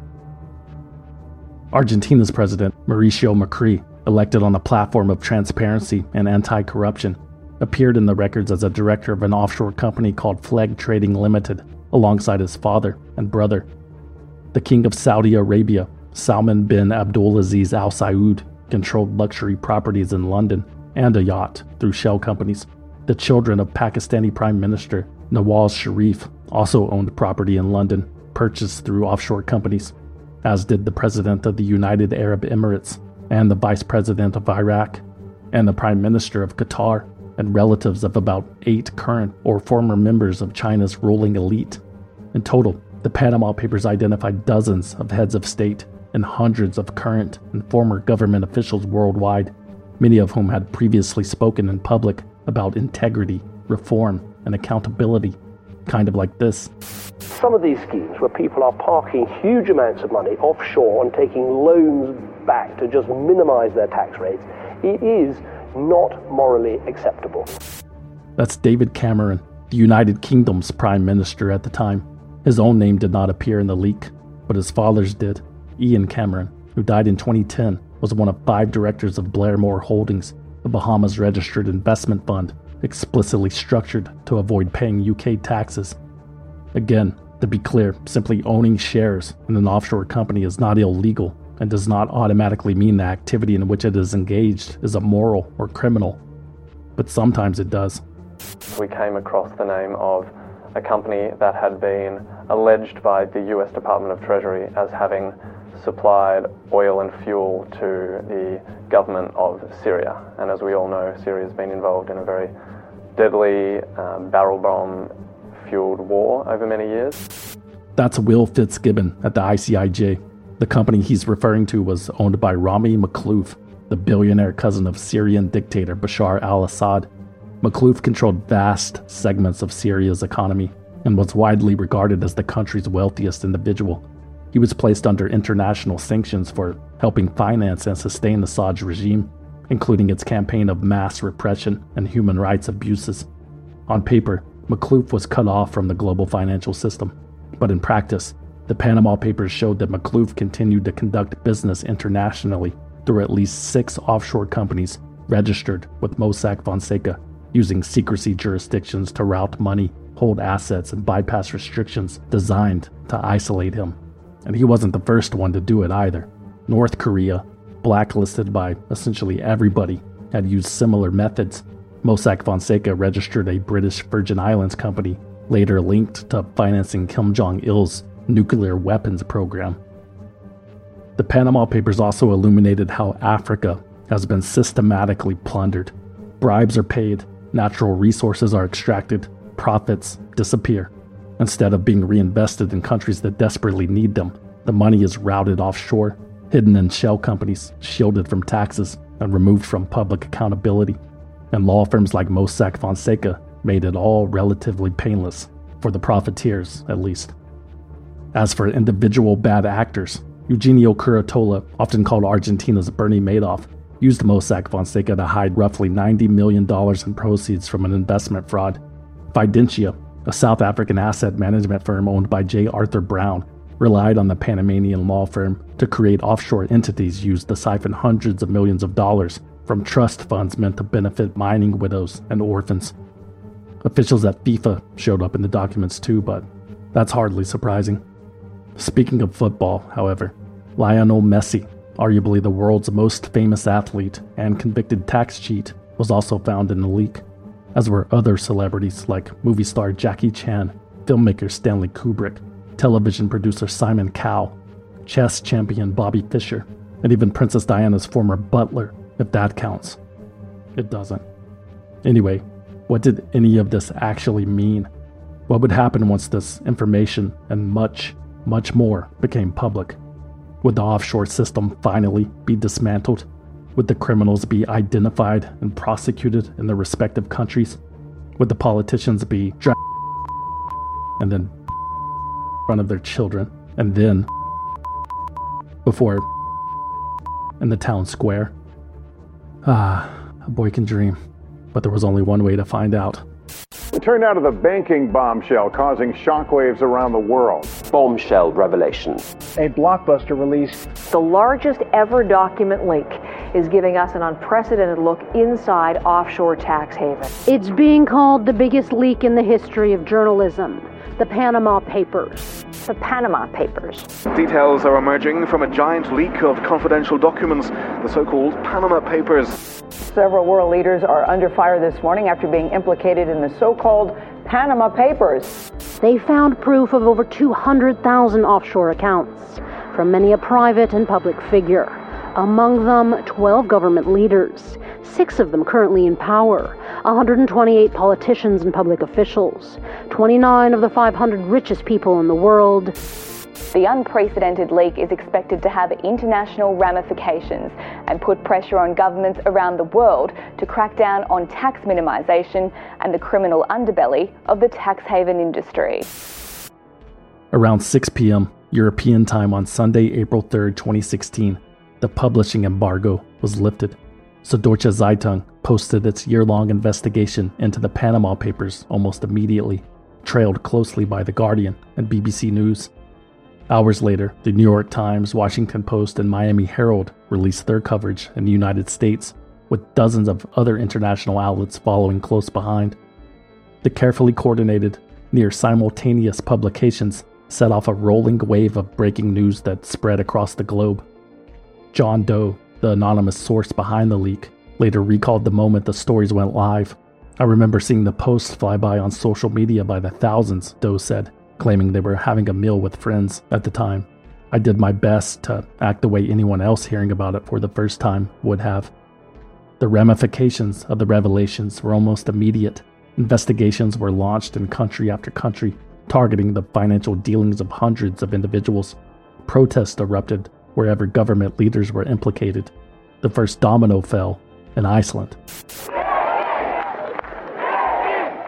Argentina's president, Mauricio Macri, elected on a platform of transparency and anti-corruption, appeared in the records as a director of an offshore company called Flag Trading Limited, alongside his father and brother. The King of Saudi Arabia, Salman bin Abdulaziz Al Saud, controlled luxury properties in London and a yacht through shell companies. The children of Pakistani Prime Minister Nawaz Sharif also owned property in London, purchased through offshore companies, as did the President of the United Arab Emirates, and the Vice President of Iraq, and the Prime Minister of Qatar, and relatives of about eight current or former members of China's ruling elite. In total, the Panama Papers identified dozens of heads of state and hundreds of current and former government officials worldwide, many of whom had previously spoken in public about integrity, reform, and accountability, kind of like this. Some of these schemes where people are parking huge amounts of money offshore and taking loans back to just minimize their tax rates, it is not morally acceptable. That's David Cameron, the United Kingdom's Prime Minister at the time. His own name did not appear in the leak, but his father's did. Ian Cameron, who died in twenty ten, was one of five directors of Blairmore Holdings, a Bahamas-registered investment fund explicitly structured to avoid paying U K taxes. Again, to be clear, simply owning shares in an offshore company is not illegal and does not automatically mean the activity in which it is engaged is immoral or criminal. But sometimes it does. We came across the name of a company that had been alleged by the U S Department of Treasury as having supplied oil and fuel to the government of Syria. And as we all know, Syria has been involved in a very deadly um, barrel bomb fueled war over many years. That's Will Fitzgibbon at the I C I J. The company he's referring to was owned by Rami Makhlouf, the billionaire cousin of Syrian dictator Bashar al-Assad. Makhlouf controlled vast segments of Syria's economy, and was widely regarded as the country's wealthiest individual. He was placed under international sanctions for helping finance and sustain Assad's regime, including its campaign of mass repression and human rights abuses. On paper, Makhlouf was cut off from the global financial system, but in practice, the Panama Papers showed that Makhlouf continued to conduct business internationally through at least six offshore companies registered with Mossack Fonseca, using secrecy jurisdictions to route money, hold assets, and bypass restrictions designed to isolate him. And he wasn't the first one to do it either. North Korea, blacklisted by essentially everybody, had used similar methods. Mossack Fonseca registered a British Virgin Islands company, later linked to financing Kim Jong-il's nuclear weapons program. The Panama Papers also illuminated how Africa has been systematically plundered. Bribes are paid, natural resources are extracted, profits disappear. Instead of being reinvested in countries that desperately need them, the money is routed offshore, hidden in shell companies, shielded from taxes, and removed from public accountability. And law firms like Mossack Fonseca made it all relatively painless, for the profiteers at least. As for individual bad actors, Eugenio Curatola, often called Argentina's Bernie Madoff, used Mossack Fonseca to hide roughly ninety million dollars in proceeds from an investment fraud. Fidentia, a South African asset management firm owned by J. Arthur Brown, relied on the Panamanian law firm to create offshore entities used to siphon hundreds of millions of dollars from trust funds meant to benefit mining widows and orphans. Officials at FIFA showed up in the documents too, but that's hardly surprising. Speaking of football, however, Lionel Messi, arguably the world's most famous athlete and convicted tax cheat, was also found in the leak, as were other celebrities like movie star Jackie Chan, filmmaker Stanley Kubrick, television producer Simon Cowell, chess champion Bobby Fischer, and even Princess Diana's former butler, if that counts. It doesn't. Anyway, what did any of this actually mean? What would happen once this information and much, much more became public? Would the offshore system finally be dismantled? Would the criminals be identified and prosecuted in their respective countries? Would the politicians be dragged and then in front of their children, and then before in the town square? Ah, a boy can dream, but there was only one way to find out. It turned out of the banking bombshell causing shockwaves around the world. Bombshell revelation. A blockbuster release. The largest ever document leak is giving us an unprecedented look inside offshore tax havens. It's being called the biggest leak in the history of journalism. The Panama Papers. The Panama Papers. Details are emerging from a giant leak of confidential documents, the so-called Panama Papers. Several world leaders are under fire this morning after being implicated in the so-called Panama Papers. They found proof of over two hundred thousand offshore accounts from many a private and public figure. Among them, twelve government leaders, six of them currently in power, one hundred twenty-eight politicians and public officials, twenty-nine of the five hundred richest people in the world. The unprecedented leak is expected to have international ramifications and put pressure on governments around the world to crack down on tax minimization and the criminal underbelly of the tax haven industry. Around six p.m. European time on Sunday, April third, twenty sixteen, the publishing embargo was lifted. Süddeutsche Zeitung posted its year-long investigation into the Panama Papers almost immediately, trailed closely by The Guardian and B B C News. Hours later, the New York Times, Washington Post, and Miami Herald released their coverage in the United States, with dozens of other international outlets following close behind. The carefully coordinated, near-simultaneous publications set off a rolling wave of breaking news that spread across the globe. John Doe, the anonymous source behind the leak, later recalled the moment the stories went live. "I remember seeing the posts fly by on social media by the thousands," Doe said, claiming they were having a meal with friends at the time. "I did my best to act the way anyone else hearing about it for the first time would have." The ramifications of the revelations were almost immediate. Investigations were launched in country after country, targeting the financial dealings of hundreds of individuals. Protests erupted wherever government leaders were implicated. The first domino fell in Iceland.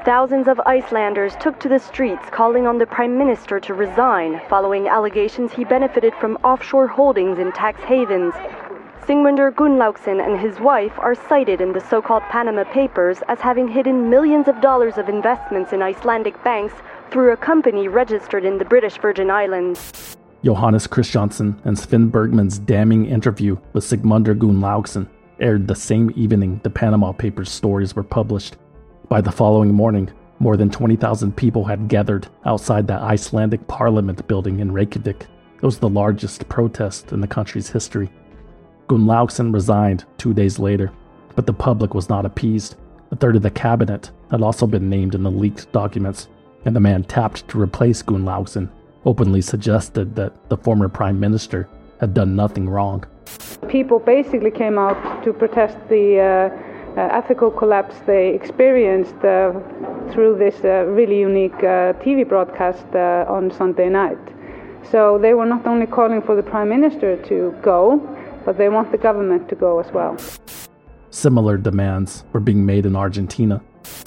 Thousands of Icelanders took to the streets calling on the Prime Minister to resign following allegations he benefited from offshore holdings in tax havens. Sigmundur Gunnlaugsson and his wife are cited in the so-called Panama Papers as having hidden millions of dollars of investments in Icelandic banks through a company registered in the British Virgin Islands. Johannes Kristjansson and Sven Bergman's damning interview with Sigmundur Gunnlaugsson aired the same evening the Panama Papers stories were published. By the following morning, more than twenty thousand people had gathered outside the Icelandic Parliament building in Reykjavik. It was the largest protest in the country's history. Gunnlaugsson resigned two days later, but the public was not appeased. A third of the cabinet had also been named in the leaked documents, and the man tapped to replace Gunnlaugsson openly suggested that the former prime minister had done nothing wrong. People basically came out to protest the uh, uh, ethical collapse they experienced uh, through this uh, really unique uh, T V broadcast uh, on Sunday night. So they were not only calling for the prime minister to go, but they want the government to go as well. Similar demands were being made in Argentina.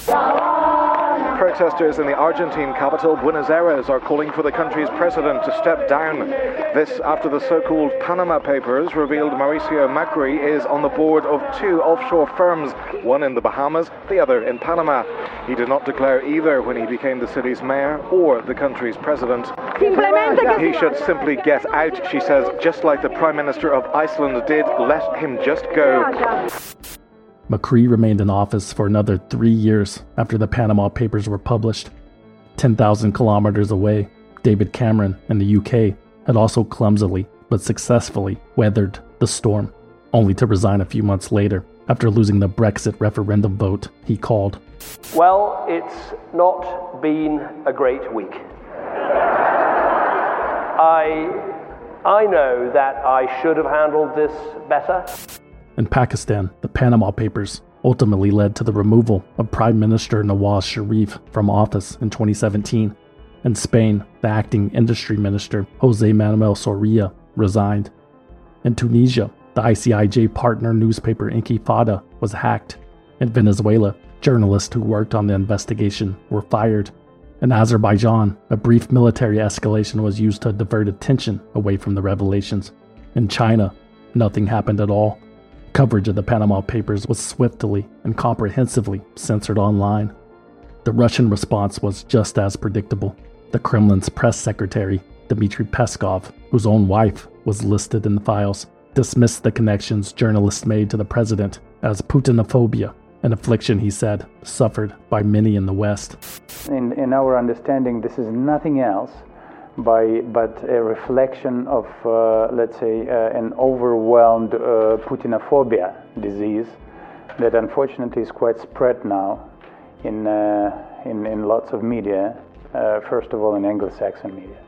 Protesters in the Argentine capital, Buenos Aires, are calling for the country's president to step down. This after the so-called Panama Papers revealed Mauricio Macri is on the board of two offshore firms, one in the Bahamas, the other in Panama. He did not declare either when he became the city's mayor or the country's president. He should simply get out, she says, just like the Prime Minister of Iceland did. Let him just go. Macri remained in office for another three years after the Panama Papers were published. ten thousand kilometers away, David Cameron in the U K had also clumsily but successfully weathered the storm, only to resign a few months later after losing the Brexit referendum vote he called. Well, it's not been a great week. I, I know that I should have handled this better. In Pakistan, the Panama Papers ultimately led to the removal of Prime Minister Nawaz Sharif from office in twenty seventeen. In Spain, the acting industry minister, José Manuel Soria, resigned. In Tunisia, the I C I J partner newspaper Intifada was hacked. In Venezuela, journalists who worked on the investigation were fired. In Azerbaijan, a brief military escalation was used to divert attention away from the revelations. In China, nothing happened at all. Coverage of the Panama Papers was swiftly and comprehensively censored online. The Russian response was just as predictable. The Kremlin's press secretary, Dmitry Peskov, whose own wife was listed in the files, dismissed the connections journalists made to the president as Putinophobia, an affliction, he said, suffered by many in the West. In, in our understanding, this is nothing else by but a reflection of, uh, let's say, uh, an overwhelmed uh, Putinophobia disease that unfortunately is quite spread now in, uh, in, in lots of media, uh, first of all in Anglo-Saxon media.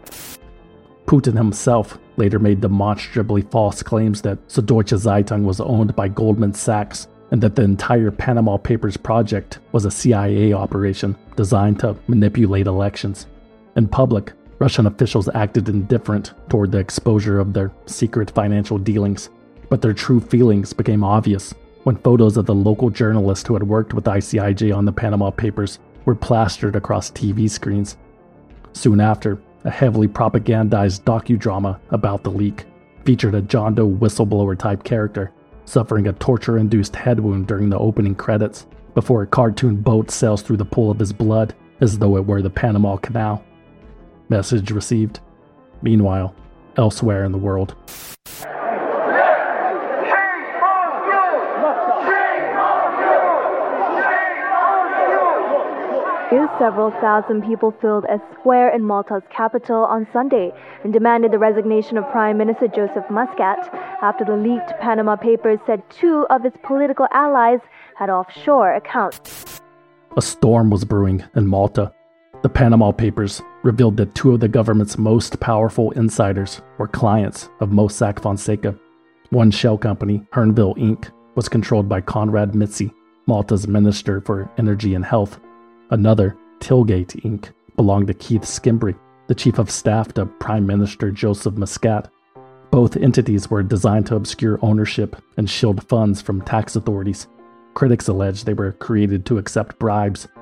Putin himself later made demonstrably false claims that Süddeutsche Zeitung was owned by Goldman Sachs and that the entire Panama Papers project was a C I A operation designed to manipulate elections. In public, Russian officials acted indifferent toward the exposure of their secret financial dealings, but their true feelings became obvious when photos of the local journalist who had worked with I C I J on the Panama Papers were plastered across T V screens. Soon after, a heavily propagandized docudrama about the leak featured a John Doe whistleblower-type character suffering a torture-induced head wound during the opening credits before a cartoon boat sails through the pool of his blood as though it were the Panama Canal. Message received. Meanwhile, elsewhere in the world. Several thousand people filled a square in Malta's capital on Sunday and demanded the resignation of Prime Minister Joseph Muscat after the leaked Panama Papers said two of its political allies had offshore accounts. A storm was brewing in Malta. The Panama Papers revealed that two of the government's most powerful insiders were clients of Mossack Fonseca. One shell company, Hernville Incorporated, was controlled by Konrad Mitzi, Malta's Minister for Energy and Health. Another, Tilgate Incorporated, belonged to Keith Schembri, the Chief of Staff to Prime Minister Joseph Muscat. Both entities were designed to obscure ownership and shield funds from tax authorities. Critics allege they were created to accept bribes.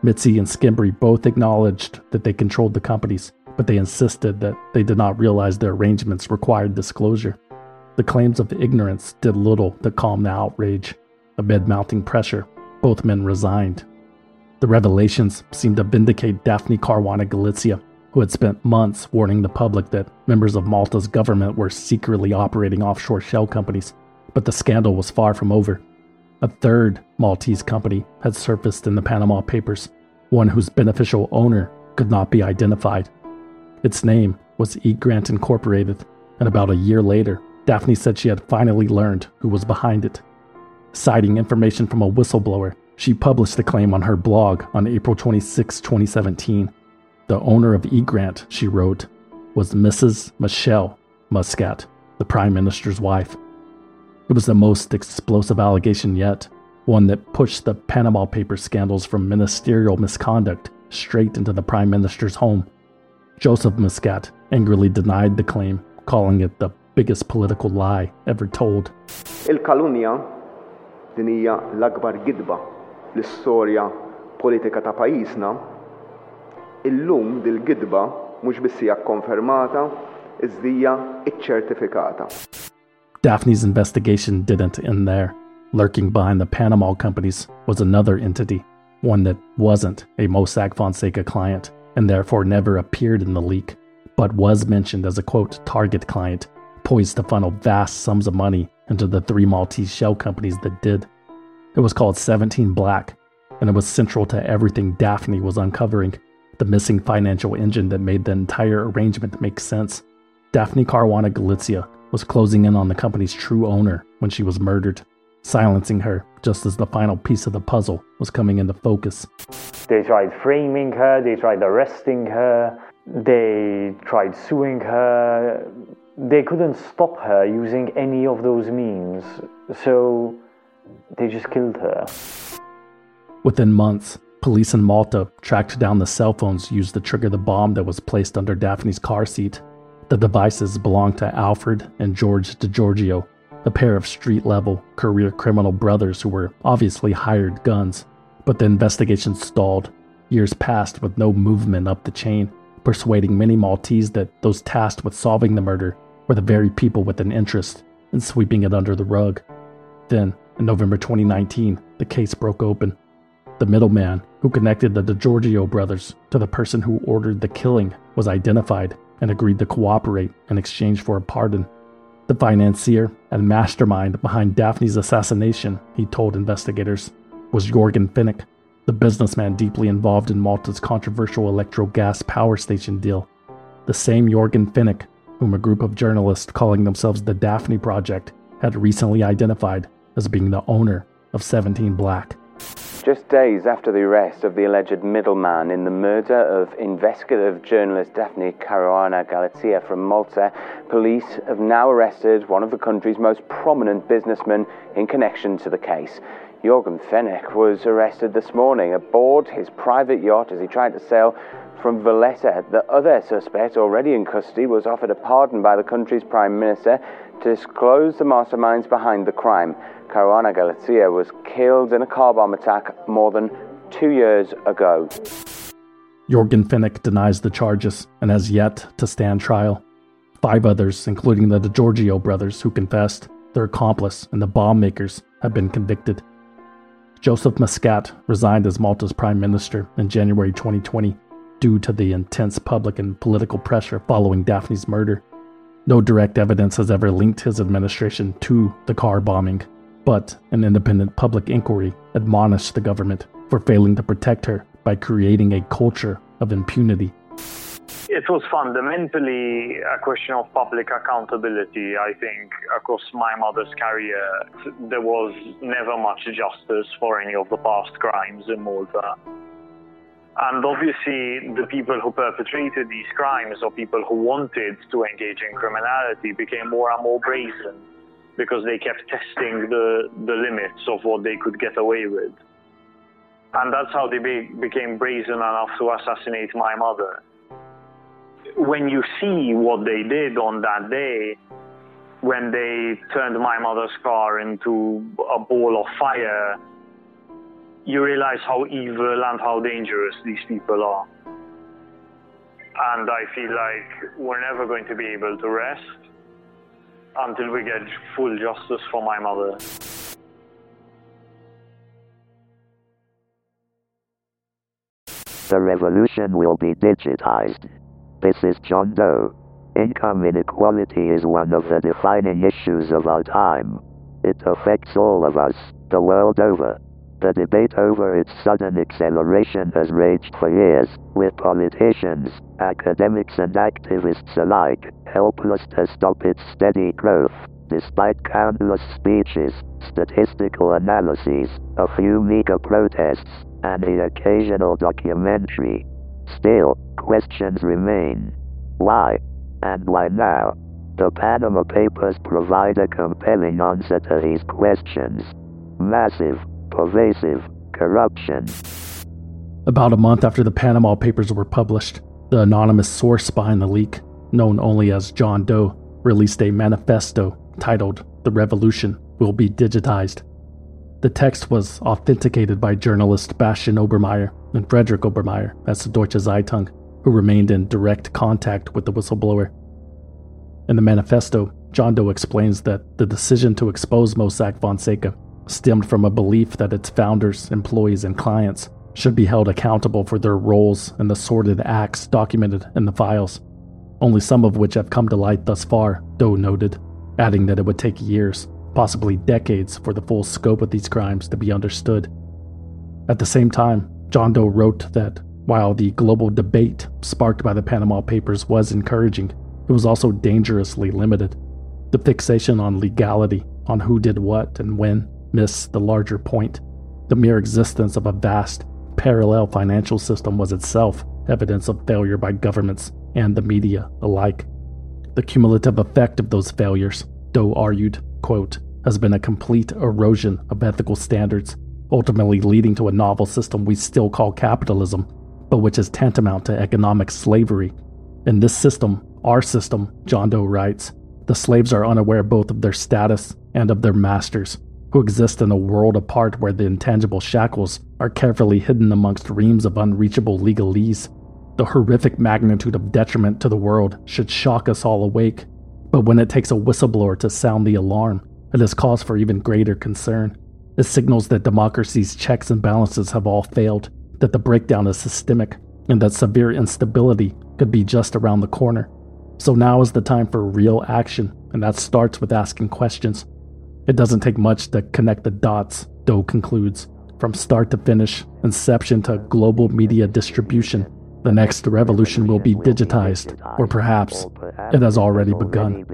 Mitzi and Skimbry both acknowledged that they controlled the companies, but they insisted that they did not realize their arrangements required disclosure. The claims of ignorance did little to calm the outrage. Amid mounting pressure, both men resigned. The revelations seemed to vindicate Daphne Caruana Galizia, who had spent months warning the public that members of Malta's government were secretly operating offshore shell companies, but the scandal was far from over. A third Maltese company had surfaced in the Panama Papers, one whose beneficial owner could not be identified. Its name was eGrant Incorporated, and about a year later, Daphne said she had finally learned who was behind it. Citing information from a whistleblower, she published the claim on her blog on April twenty-sixth, twenty seventeen. The owner of eGrant, she wrote, was Missus Michelle Muscat, the Prime Minister's wife. It was the most explosive allegation yet, one that pushed the Panama Papers scandals from ministerial misconduct straight into the Prime Minister's home. Joseph Muscat angrily denied the claim, calling it the biggest political lie ever told. Il-kalunja din hija l-akbar gidba l-istorja politika ta' pajjiżna. Illum dil-gidba mhux biss hija konfermata, iżda hija iċċertifikata. Daphne's investigation didn't end there. Lurking behind the Panama companies was another entity, one that wasn't a Mossack Fonseca client and therefore never appeared in the leak, but was mentioned as a quote target client, poised to funnel vast sums of money into the three Maltese shell companies that did. It was called seventeen Black, and it was central to everything Daphne was uncovering, the missing financial engine that made the entire arrangement make sense. Daphne Caruana Galizia was closing in on the company's true owner when she was murdered, silencing her just as the final piece of the puzzle was coming into focus. They tried framing her, they tried arresting her, they tried suing her. They couldn't stop her using any of those means, so they just killed her. Within months, police in Malta tracked down the cell phones used to trigger the bomb that was placed under Daphne's car seat. The devices belonged to Alfred and George DiGiorgio, a pair of street-level, career criminal brothers who were obviously hired guns. But the investigation stalled. Years passed with no movement up the chain, persuading many Maltese that those tasked with solving the murder were the very people with an interest in sweeping it under the rug. Then, in November twenty nineteen, the case broke open. The middleman who connected the DiGiorgio brothers to the person who ordered the killing was identified and agreed to cooperate in exchange for a pardon. The financier and mastermind behind Daphne's assassination, he told investigators, was Jorgen Finnick, the businessman deeply involved in Malta's controversial electro-gas power station deal. The same Jorgen Finnick whom a group of journalists calling themselves the Daphne Project had recently identified as being the owner of seventeen Black. Just days after the arrest of the alleged middleman in the murder of investigative journalist Daphne Caruana Galizia from Malta, police have now arrested one of the country's most prominent businessmen in connection to the case. Jorgen Finnick was arrested this morning aboard his private yacht as he tried to sail from Valletta. The other suspect, already in custody, was offered a pardon by the country's Prime Minister to disclose the masterminds behind the crime. Caruana Galizia was killed in a car bomb attack more than two years ago. Jorgen Finnick denies the charges and has yet to stand trial. Five others, including the DiGiorgio brothers who confessed, their accomplice, and the bomb makers, have been convicted. Joseph Muscat resigned as Malta's Prime Minister in January twenty twenty due to the intense public and political pressure following Daphne's murder. No direct evidence has ever linked his administration to the car bombing, but an independent public inquiry admonished the government for failing to protect her by creating a culture of impunity. It was fundamentally a question of public accountability. I think across my mother's career, there was never much justice for any of the past crimes in Malta. And obviously, the people who perpetrated these crimes, or people who wanted to engage in criminality, became more and more brazen because they kept testing the, the limits of what they could get away with. And that's how they be, became brazen enough to assassinate my mother. When you see what they did on that day, when they turned my mother's car into a ball of fire, you realize how evil and how dangerous these people are. And I feel like we're never going to be able to rest until we get full justice for my mother. The revolution will be digitized. This is John Doe. Income inequality is one of the defining issues of our time. It affects all of us, the world over. The debate over its sudden acceleration has raged for years, with politicians, academics and activists alike helpless to stop its steady growth, despite countless speeches, statistical analyses, a few meager protests, and the occasional documentary. Still, questions remain. Why? And why now? The Panama Papers provide a compelling answer to these questions. Massive, pervasive corruption. About a month after the Panama Papers were published, the anonymous source behind the leak, known only as John Doe, released a manifesto titled "The Revolution Will Be Digitized." The text was authenticated by journalist Bastian Obermeier and Frederick Obermeier as the Deutsche Zeitung, who remained in direct contact with the whistleblower. In the manifesto, John Doe explains that the decision to expose Mossack Fonseca stemmed from a belief that its founders, employees, and clients should be held accountable for their roles in the sordid acts documented in the files, only some of which have come to light thus far, Doe noted, adding that it would take years, possibly decades, for the full scope of these crimes to be understood. At the same time, John Doe wrote that while the global debate sparked by the Panama Papers was encouraging, it was also dangerously limited. The fixation on legality, on who did what and when, missed the larger point. The mere existence of a vast, parallel financial system was itself evidence of failure by governments and the media alike. The cumulative effect of those failures, Doe argued, quote, has been a complete erosion of ethical standards, ultimately leading to a novel system we still call capitalism, but which is tantamount to economic slavery. In this system, our system, John Doe writes, the slaves are unaware both of their status and of their masters, who exist in a world apart where the intangible shackles are carefully hidden amongst reams of unreachable legalese. The horrific magnitude of detriment to the world should shock us all awake, but when it takes a whistleblower to sound the alarm, it is cause for even greater concern. It signals that democracy's checks and balances have all failed, that the breakdown is systemic, and that severe instability could be just around the corner. So now is the time for real action, and that starts with asking questions. It doesn't take much to connect the dots, Doe concludes. From start to finish, inception to global media distribution, the next revolution will be digitized, or perhaps it has already begun.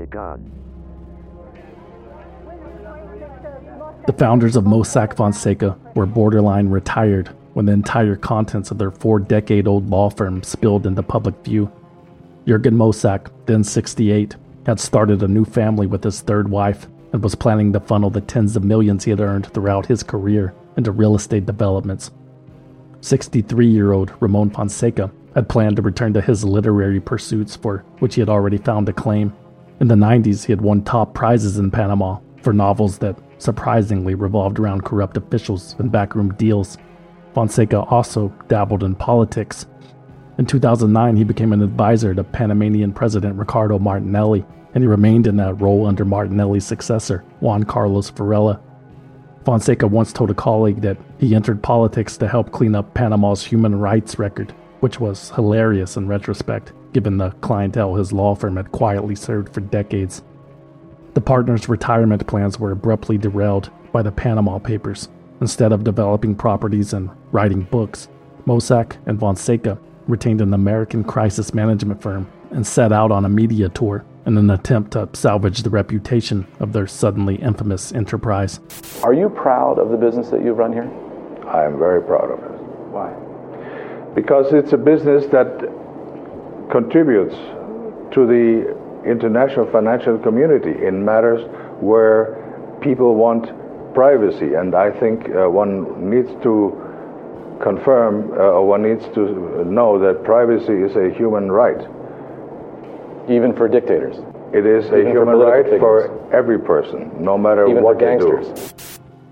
The founders of Mossack Fonseca were borderline retired when the entire contents of their four-decade-old law firm spilled into public view. Jürgen Mossack, then sixty-eight, had started a new family with his third wife and was planning to funnel the tens of millions he had earned throughout his career into real estate developments. sixty-three-year-old Ramon Fonseca had planned to return to his literary pursuits, for which he had already found acclaim. In the nineties, he had won top prizes in Panama for novels that surprisingly revolved around corrupt officials and backroom deals. Fonseca also dabbled in politics. In two thousand nine, he became an advisor to Panamanian President Ricardo Martinelli, and he remained in that role under Martinelli's successor, Juan Carlos Varela. Fonseca once told a colleague that he entered politics to help clean up Panama's human rights record, which was hilarious in retrospect, given the clientele his law firm had quietly served for decades. The partners' retirement plans were abruptly derailed by the Panama Papers. Instead of developing properties and writing books, Mossack and Fonseca retained an American crisis management firm and set out on a media tour in an attempt to salvage the reputation of their suddenly infamous enterprise. Are you proud of the business that you've run here? I am very proud of it. Why? Because it's a business that contributes to the international financial community in matters where people want privacy, and I think uh, one needs to confirm, uh, or one needs to know that privacy is a human right. Even for dictators? It is Even a human for right figures. for every person, no matter Even what for they gangsters. do.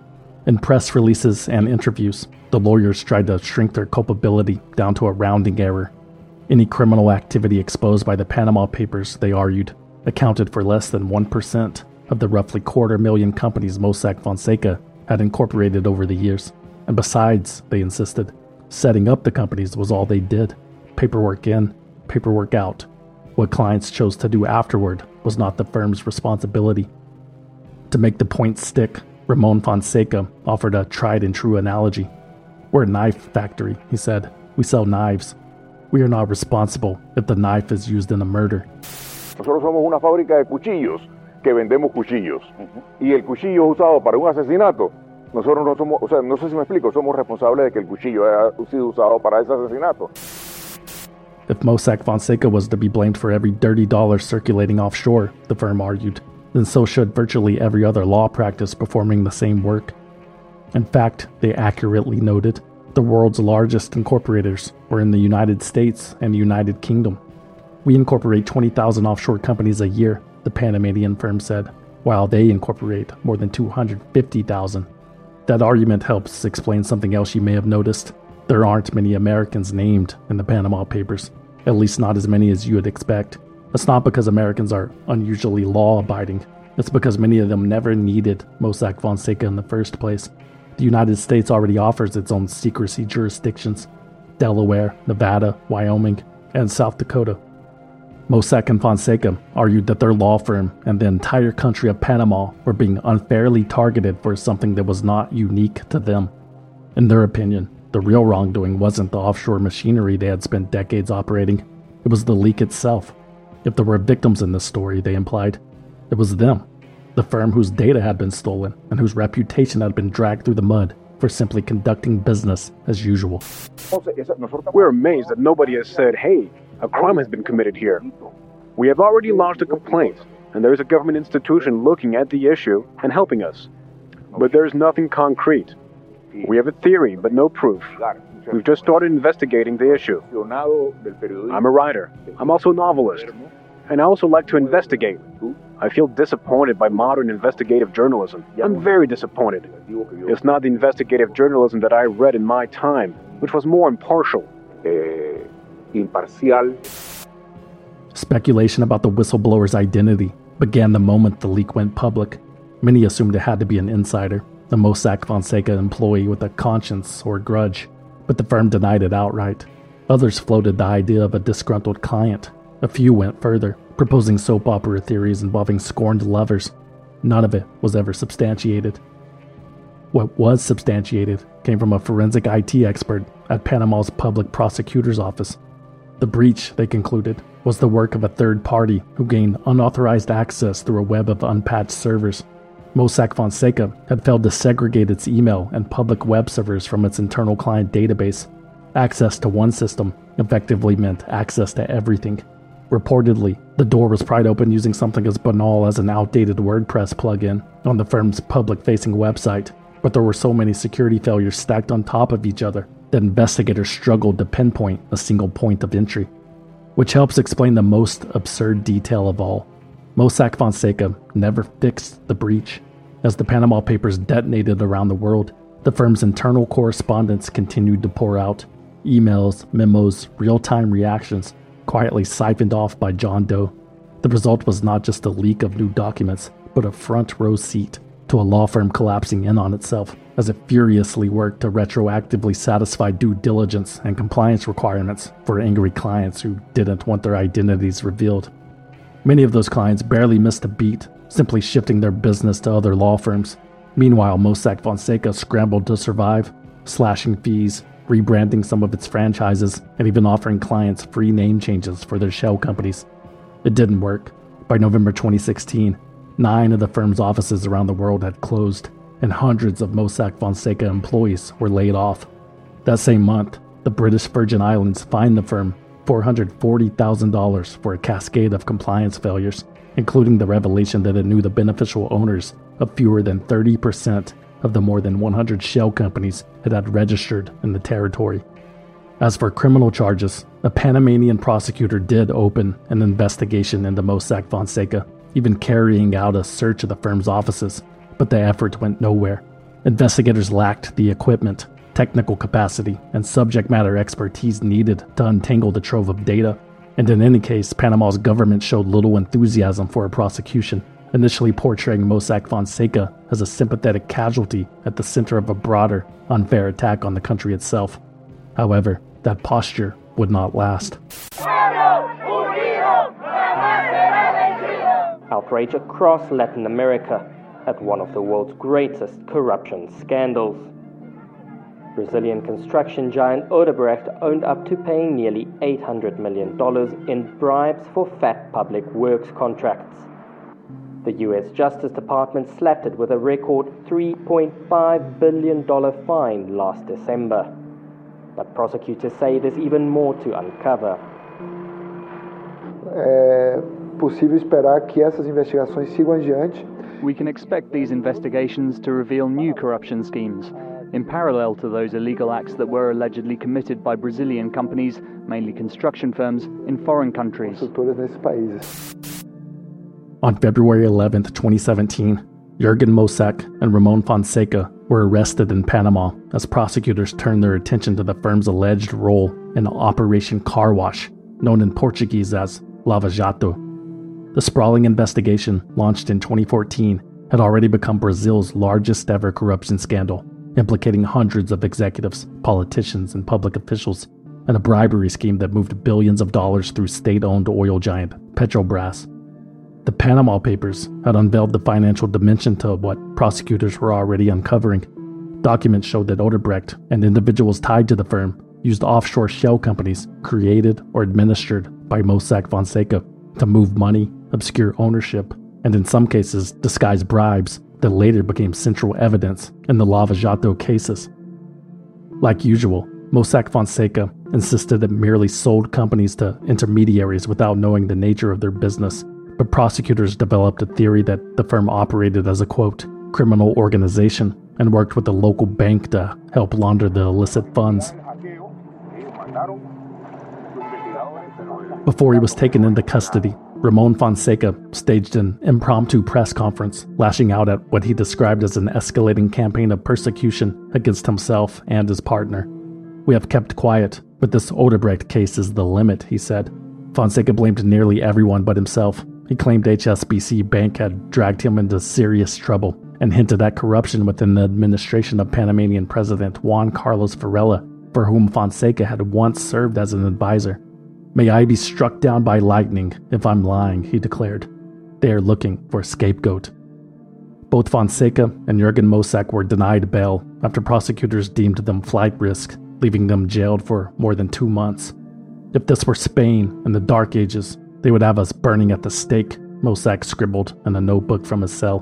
In press releases and interviews, the lawyers tried to shrink their culpability down to a rounding error. Any criminal activity exposed by the Panama Papers, they argued, accounted for less than one percent of the roughly quarter million companies Mossack Fonseca had incorporated over the years. And besides, they insisted, setting up the companies was all they did. Paperwork in, paperwork out. What clients chose to do afterward was not the firm's responsibility. To make the point stick, Ramon Fonseca offered a tried-and-true analogy. We're a knife factory, he said. We sell knives. We are not responsible if the knife is used in a murder. Nosotros somos una fábrica de cuchillos que vendemos cuchillos. Y el cuchillo es usado para un asesinato. Nosotros no somos, o sea, no sé si me explico, somos responsables de que el cuchillo haya sido usado para ese asesinato. If Mossack Fonseca was to be blamed for every dirty dollar circulating offshore, the firm argued, then so should virtually every other law practice performing the same work. In fact, they accurately noted, the world's largest incorporators were in the United States and the United Kingdom. We incorporate twenty thousand offshore companies a year, the Panamanian firm said, while they incorporate more than two hundred fifty thousand. That argument helps explain something else you may have noticed. There aren't many Americans named in the Panama Papers, at least not as many as you would expect. That's not because Americans are unusually law-abiding. It's because many of them never needed Mossack Fonseca in the first place. The United States already offers its own secrecy jurisdictions: Delaware, Nevada, Wyoming, and South Dakota. Mossack and Fonseca argued that their law firm and the entire country of Panama were being unfairly targeted for something that was not unique to them. In their opinion, the real wrongdoing wasn't the offshore machinery they had spent decades operating. It was the leak itself. If there were victims in this story, they implied, it was them, the firm whose data had been stolen and whose reputation had been dragged through the mud for simply conducting business as usual. We're amazed that nobody has said, hey, a crime has been committed here. We have already lodged a complaint, and there is a government institution looking at the issue and helping us. But there is nothing concrete. We have a theory, but no proof. We've just started investigating the issue. I'm a writer. I'm also a novelist. And I also like to investigate. I feel disappointed by modern investigative journalism. I'm very disappointed. It's not the investigative journalism that I read in my time, which was more impartial. Eh, imparcial. Speculation about the whistleblower's identity began the moment the leak went public. Many assumed it had to be an insider, a Mossack Fonseca employee with a conscience or grudge, but the firm denied it outright. Others floated the idea of a disgruntled client. A few went further, proposing soap opera theories involving scorned lovers. None of it was ever substantiated. What was substantiated came from a forensic I T expert at Panama's public prosecutor's office. The breach, they concluded, was the work of a third party who gained unauthorized access through a web of unpatched servers. Mossack Fonseca had failed to segregate its email and public web servers from its internal client database. Access to one system effectively meant access to everything. Reportedly, the door was pried open using something as banal as an outdated WordPress plugin on the firm's public-facing website, but there were so many security failures stacked on top of each other that investigators struggled to pinpoint a single point of entry. Which helps explain the most absurd detail of all. Mossack Fonseca never fixed the breach. As the Panama Papers detonated around the world, the firm's internal correspondence continued to pour out. Emails, memos, real-time reactions, quietly siphoned off by John Doe. The result was not just a leak of new documents, but a front-row seat to a law firm collapsing in on itself as it furiously worked to retroactively satisfy due diligence and compliance requirements for angry clients who didn't want their identities revealed. Many of those clients barely missed a beat, simply shifting their business to other law firms. Meanwhile, Mossack Fonseca scrambled to survive, slashing fees, rebranding some of its franchises, and even offering clients free name changes for their shell companies. It didn't work. By November twenty sixteen, nine of the firm's offices around the world had closed, and hundreds of Mossack Fonseca employees were laid off. That same month, the British Virgin Islands fined the firm four hundred forty thousand dollars for a cascade of compliance failures, including the revelation that it knew the beneficial owners of fewer than thirty percent of the more than one hundred shell companies it had registered in the territory. As for criminal charges, a Panamanian prosecutor did open an investigation into Mossack Fonseca, even carrying out a search of the firm's offices, but the effort went nowhere. Investigators lacked the equipment, technical capacity, and subject matter expertise needed to untangle the trove of data, and in any case, Panama's government showed little enthusiasm for a prosecution, initially portraying Mossack Fonseca as a sympathetic casualty at the center of a broader, unfair attack on the country itself. However, that posture would not last. Outrage across Latin America at one of the world's greatest corruption scandals. Brazilian construction giant Odebrecht owned up to paying nearly eight hundred million dollars in bribes for fat public works contracts. The U S Justice Department slapped it with a record three point five billion dollars fine last December. But prosecutors say there's even more to uncover. É possível esperar que essas investigações sigam adiante. We can expect these investigations to reveal new corruption schemes, in parallel to those illegal acts that were allegedly committed by Brazilian companies, mainly construction firms, in foreign countries. On February eleventh, twenty seventeen, Jurgen Mossack and Ramon Fonseca were arrested in Panama as prosecutors turned their attention to the firm's alleged role in Operation Car Wash, known in Portuguese as Lava Jato. The sprawling investigation, launched in twenty fourteen, had already become Brazil's largest ever corruption scandal, implicating hundreds of executives, politicians, and public officials, in a bribery scheme that moved billions of dollars through state-owned oil giant Petrobras. The Panama Papers had unveiled the financial dimension to what prosecutors were already uncovering. Documents showed that Odebrecht and individuals tied to the firm used offshore shell companies created or administered by Mossack Fonseca to move money, obscure ownership, and in some cases disguise bribes that later became central evidence in the Lava Jato cases. Like usual, Mossack Fonseca insisted it merely sold companies to intermediaries without knowing the nature of their business, but prosecutors developed a theory that the firm operated as a, quote, criminal organization and worked with a local bank to help launder the illicit funds. Before he was taken into custody, Ramon Fonseca staged an impromptu press conference, lashing out at what he described as an escalating campaign of persecution against himself and his partner. "We have kept quiet, but this Odebrecht case is the limit," he said. Fonseca blamed nearly everyone but himself. He claimed H S B C Bank had dragged him into serious trouble and hinted at corruption within the administration of Panamanian President Juan Carlos Varela, for whom Fonseca had once served as an advisor. "May I be struck down by lightning if I'm lying," he declared. They are looking for a scapegoat. Both Fonseca and Jurgen Mossack were denied bail after prosecutors deemed them flight risk, leaving them jailed for more than two months. "If this were Spain in the Dark Ages, they would have us burning at the stake," Mossack scribbled in a notebook from his cell.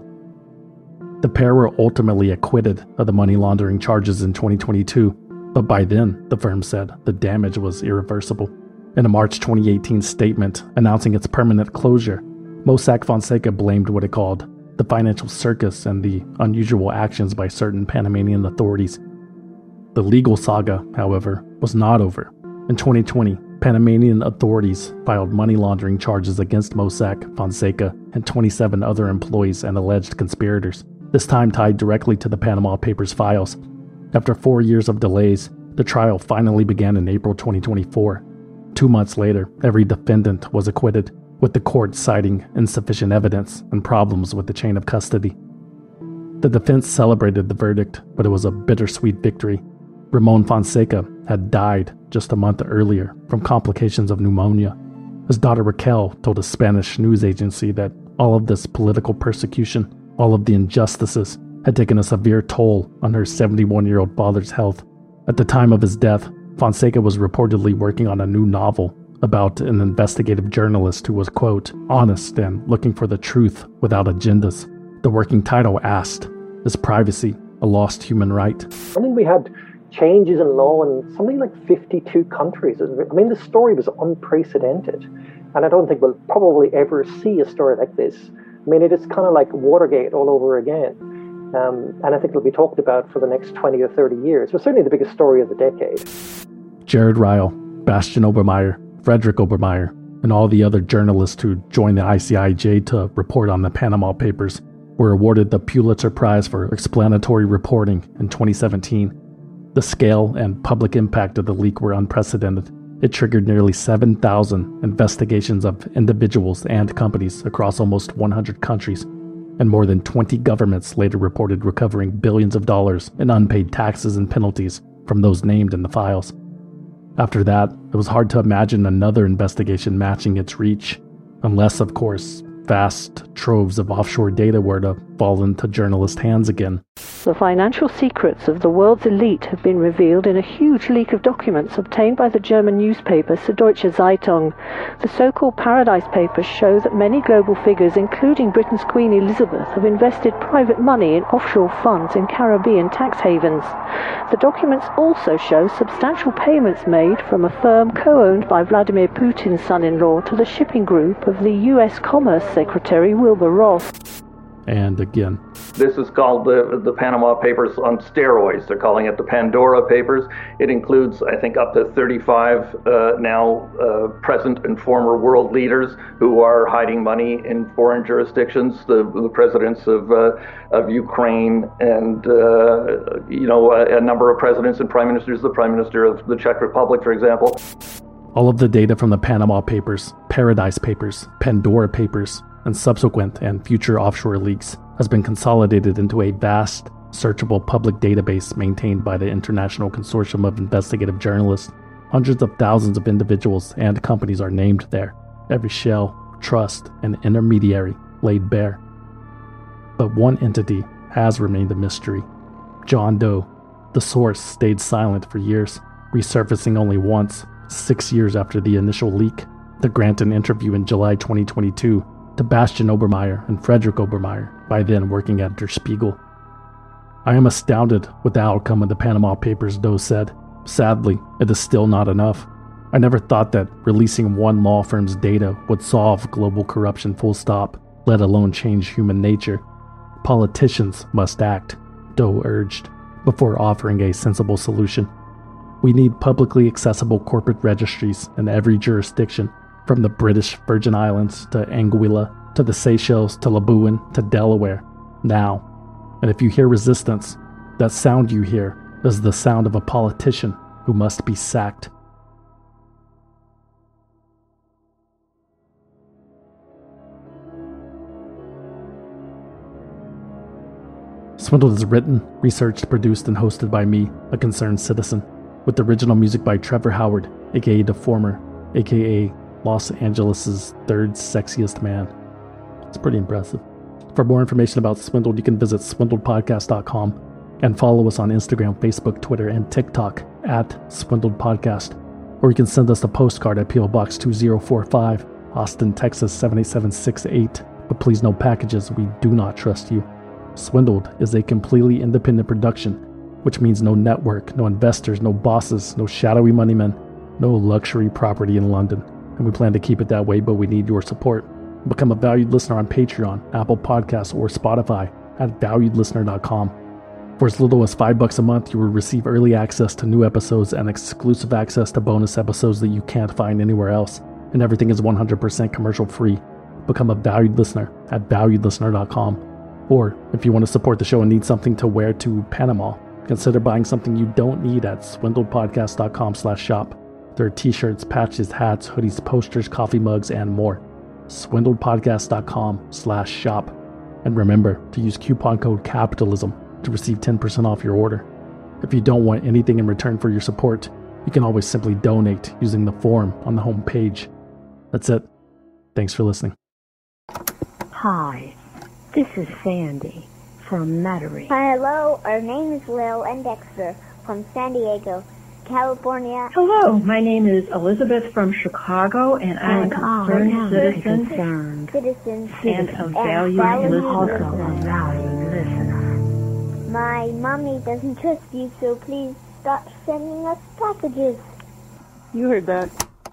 The pair were ultimately acquitted of the money laundering charges in twenty twenty-two, but by then, the firm said, the damage was irreversible. In a March twenty eighteen statement announcing its permanent closure, Mossack Fonseca blamed what it called the financial circus and the unusual actions by certain Panamanian authorities. The legal saga, however, was not over. In twenty twenty, Panamanian authorities filed money laundering charges against Mossack Fonseca and twenty-seven other employees and alleged conspirators, this time tied directly to the Panama Papers files. After four years of delays, the trial finally began in April twenty twenty-four. Two months later, every defendant was acquitted, with the court citing insufficient evidence and problems with the chain of custody. The defense celebrated the verdict, but it was a bittersweet victory. Ramon Fonseca had died just a month earlier from complications of pneumonia. His daughter Raquel told a Spanish news agency that all of this political persecution, all of the injustices, had taken a severe toll on her seventy-one-year-old father's health. At the time of his death, Fonseca was reportedly working on a new novel about an investigative journalist who was, quote, honest and looking for the truth without agendas. The working title asked, is privacy a lost human right? I think we had changes in law in something like fifty-two countries. I mean, the story was unprecedented. And I don't think we'll probably ever see a story like this. I mean, it is kind of like Watergate all over again. Um, and I think it'll be talked about for the next twenty or thirty years. It was certainly the biggest story of the decade. Jared Ryle, Bastian Obermeyer, Frederick Obermeyer, and all the other journalists who joined the I C I J to report on the Panama Papers were awarded the Pulitzer Prize for Explanatory Reporting in twenty seventeen. The scale and public impact of the leak were unprecedented. It triggered nearly seven thousand investigations of individuals and companies across almost one hundred countries, and more than twenty governments later reported recovering billions of dollars in unpaid taxes and penalties from those named in the files. After that, it was hard to imagine another investigation matching its reach, unless, of course, vast troves of offshore data were to fall into journalist hands again. The financial secrets of the world's elite have been revealed in a huge leak of documents obtained by the German newspaper Süddeutsche Zeitung. The so-called Paradise Papers show that many global figures, including Britain's Queen Elizabeth, have invested private money in offshore funds in Caribbean tax havens. The documents also show substantial payments made from a firm co-owned by Vladimir Putin's son-in-law to the shipping group of the U S Commerce Secretary Wilbur Ross. And again. This is called the, the Panama Papers on steroids. They're calling it the Pandora Papers. It includes, I think, up to thirty-five uh, now uh, present and former world leaders who are hiding money in foreign jurisdictions. The, the presidents of uh, of Ukraine and, uh, you know, a, a number of presidents and prime ministers. The Prime Minister of the Czech Republic, for example. All of the data from the Panama Papers, Paradise Papers, Pandora Papers, and subsequent and future offshore leaks has been consolidated into a vast, searchable public database maintained by the International Consortium of Investigative Journalists. Hundreds of thousands of individuals and companies are named there, every shell, trust, and intermediary laid bare. But one entity has remained a mystery. John Doe. The source stayed silent for years, resurfacing only once, six years after the initial leak, to grant an interview in July twenty twenty-two to Bastian Obermeier and Frederick Obermeier, by then working at Der Spiegel. I am astounded with the outcome of the Panama Papers, Doe said. Sadly, it is still not enough. I never thought that releasing one law firm's data would solve global corruption full stop, let alone change human nature. Politicians must act, Doe urged, before offering a sensible solution. We need publicly accessible corporate registries in every jurisdiction, from the British Virgin Islands to Anguilla, to the Seychelles, to Labuan, to Delaware, now. And if you hear resistance, that sound you hear is the sound of a politician who must be sacked. Swindled is written, researched, produced, and hosted by me, a concerned citizen, with original music by Trevor Howard, aka The Former, aka Los Angeles' third sexiest man. It's pretty impressive. For more information about Swindled, you can visit swindled podcast dot com and follow us on Instagram, Facebook, Twitter, and TikTok at Swindled Podcast. Or you can send us a postcard at P O Box two zero four five, Austin, Texas seven eight seven six eight. But please no packages, we do not trust you. Swindled is a completely independent production, which means no network, no investors, no bosses, no shadowy money men, no luxury property in London. And we plan to keep it that way, but we need your support. Become a valued listener on Patreon, Apple Podcasts, or Spotify at valued listener dot com. For as little as five bucks a month, you will receive early access to new episodes and exclusive access to bonus episodes that you can't find anywhere else. And everything is one hundred percent commercial free. Become a valued listener at valued listener dot com. Or, if you want to support the show and need something to wear to Panama, consider buying something you don't need at swindled podcast dot com slash shop. There are t-shirts, patches, hats, hoodies, posters, coffee mugs, and more. swindled podcast dot com slash shop. And remember to use coupon code CAPITALISM to receive ten percent off your order. If you don't want anything in return for your support, you can always simply donate using the form on the home page. That's it. Thanks for listening. Hi, this is Sandy from Metairie. Hi, hello, our name is Lil and Dexter from San Diego, California. Hello, my name is Elizabeth from Chicago, and I'm a concerned citizen, concerned citizen and a valued listener. Also a valued listener. My mommy doesn't trust you, so please stop sending us packages. You heard that.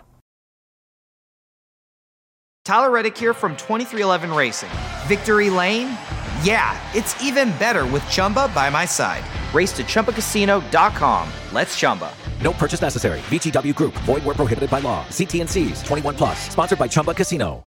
Tyler Reddick here from twenty-three eleven Racing. Victory Lane? Yeah, it's even better with Chumba by my side. Race to Chumba Casino dot com. Let's Chumba. No purchase necessary. V G W Group. Void where prohibited by law. See T and C's. twenty-one plus. Sponsored by Chumba Casino.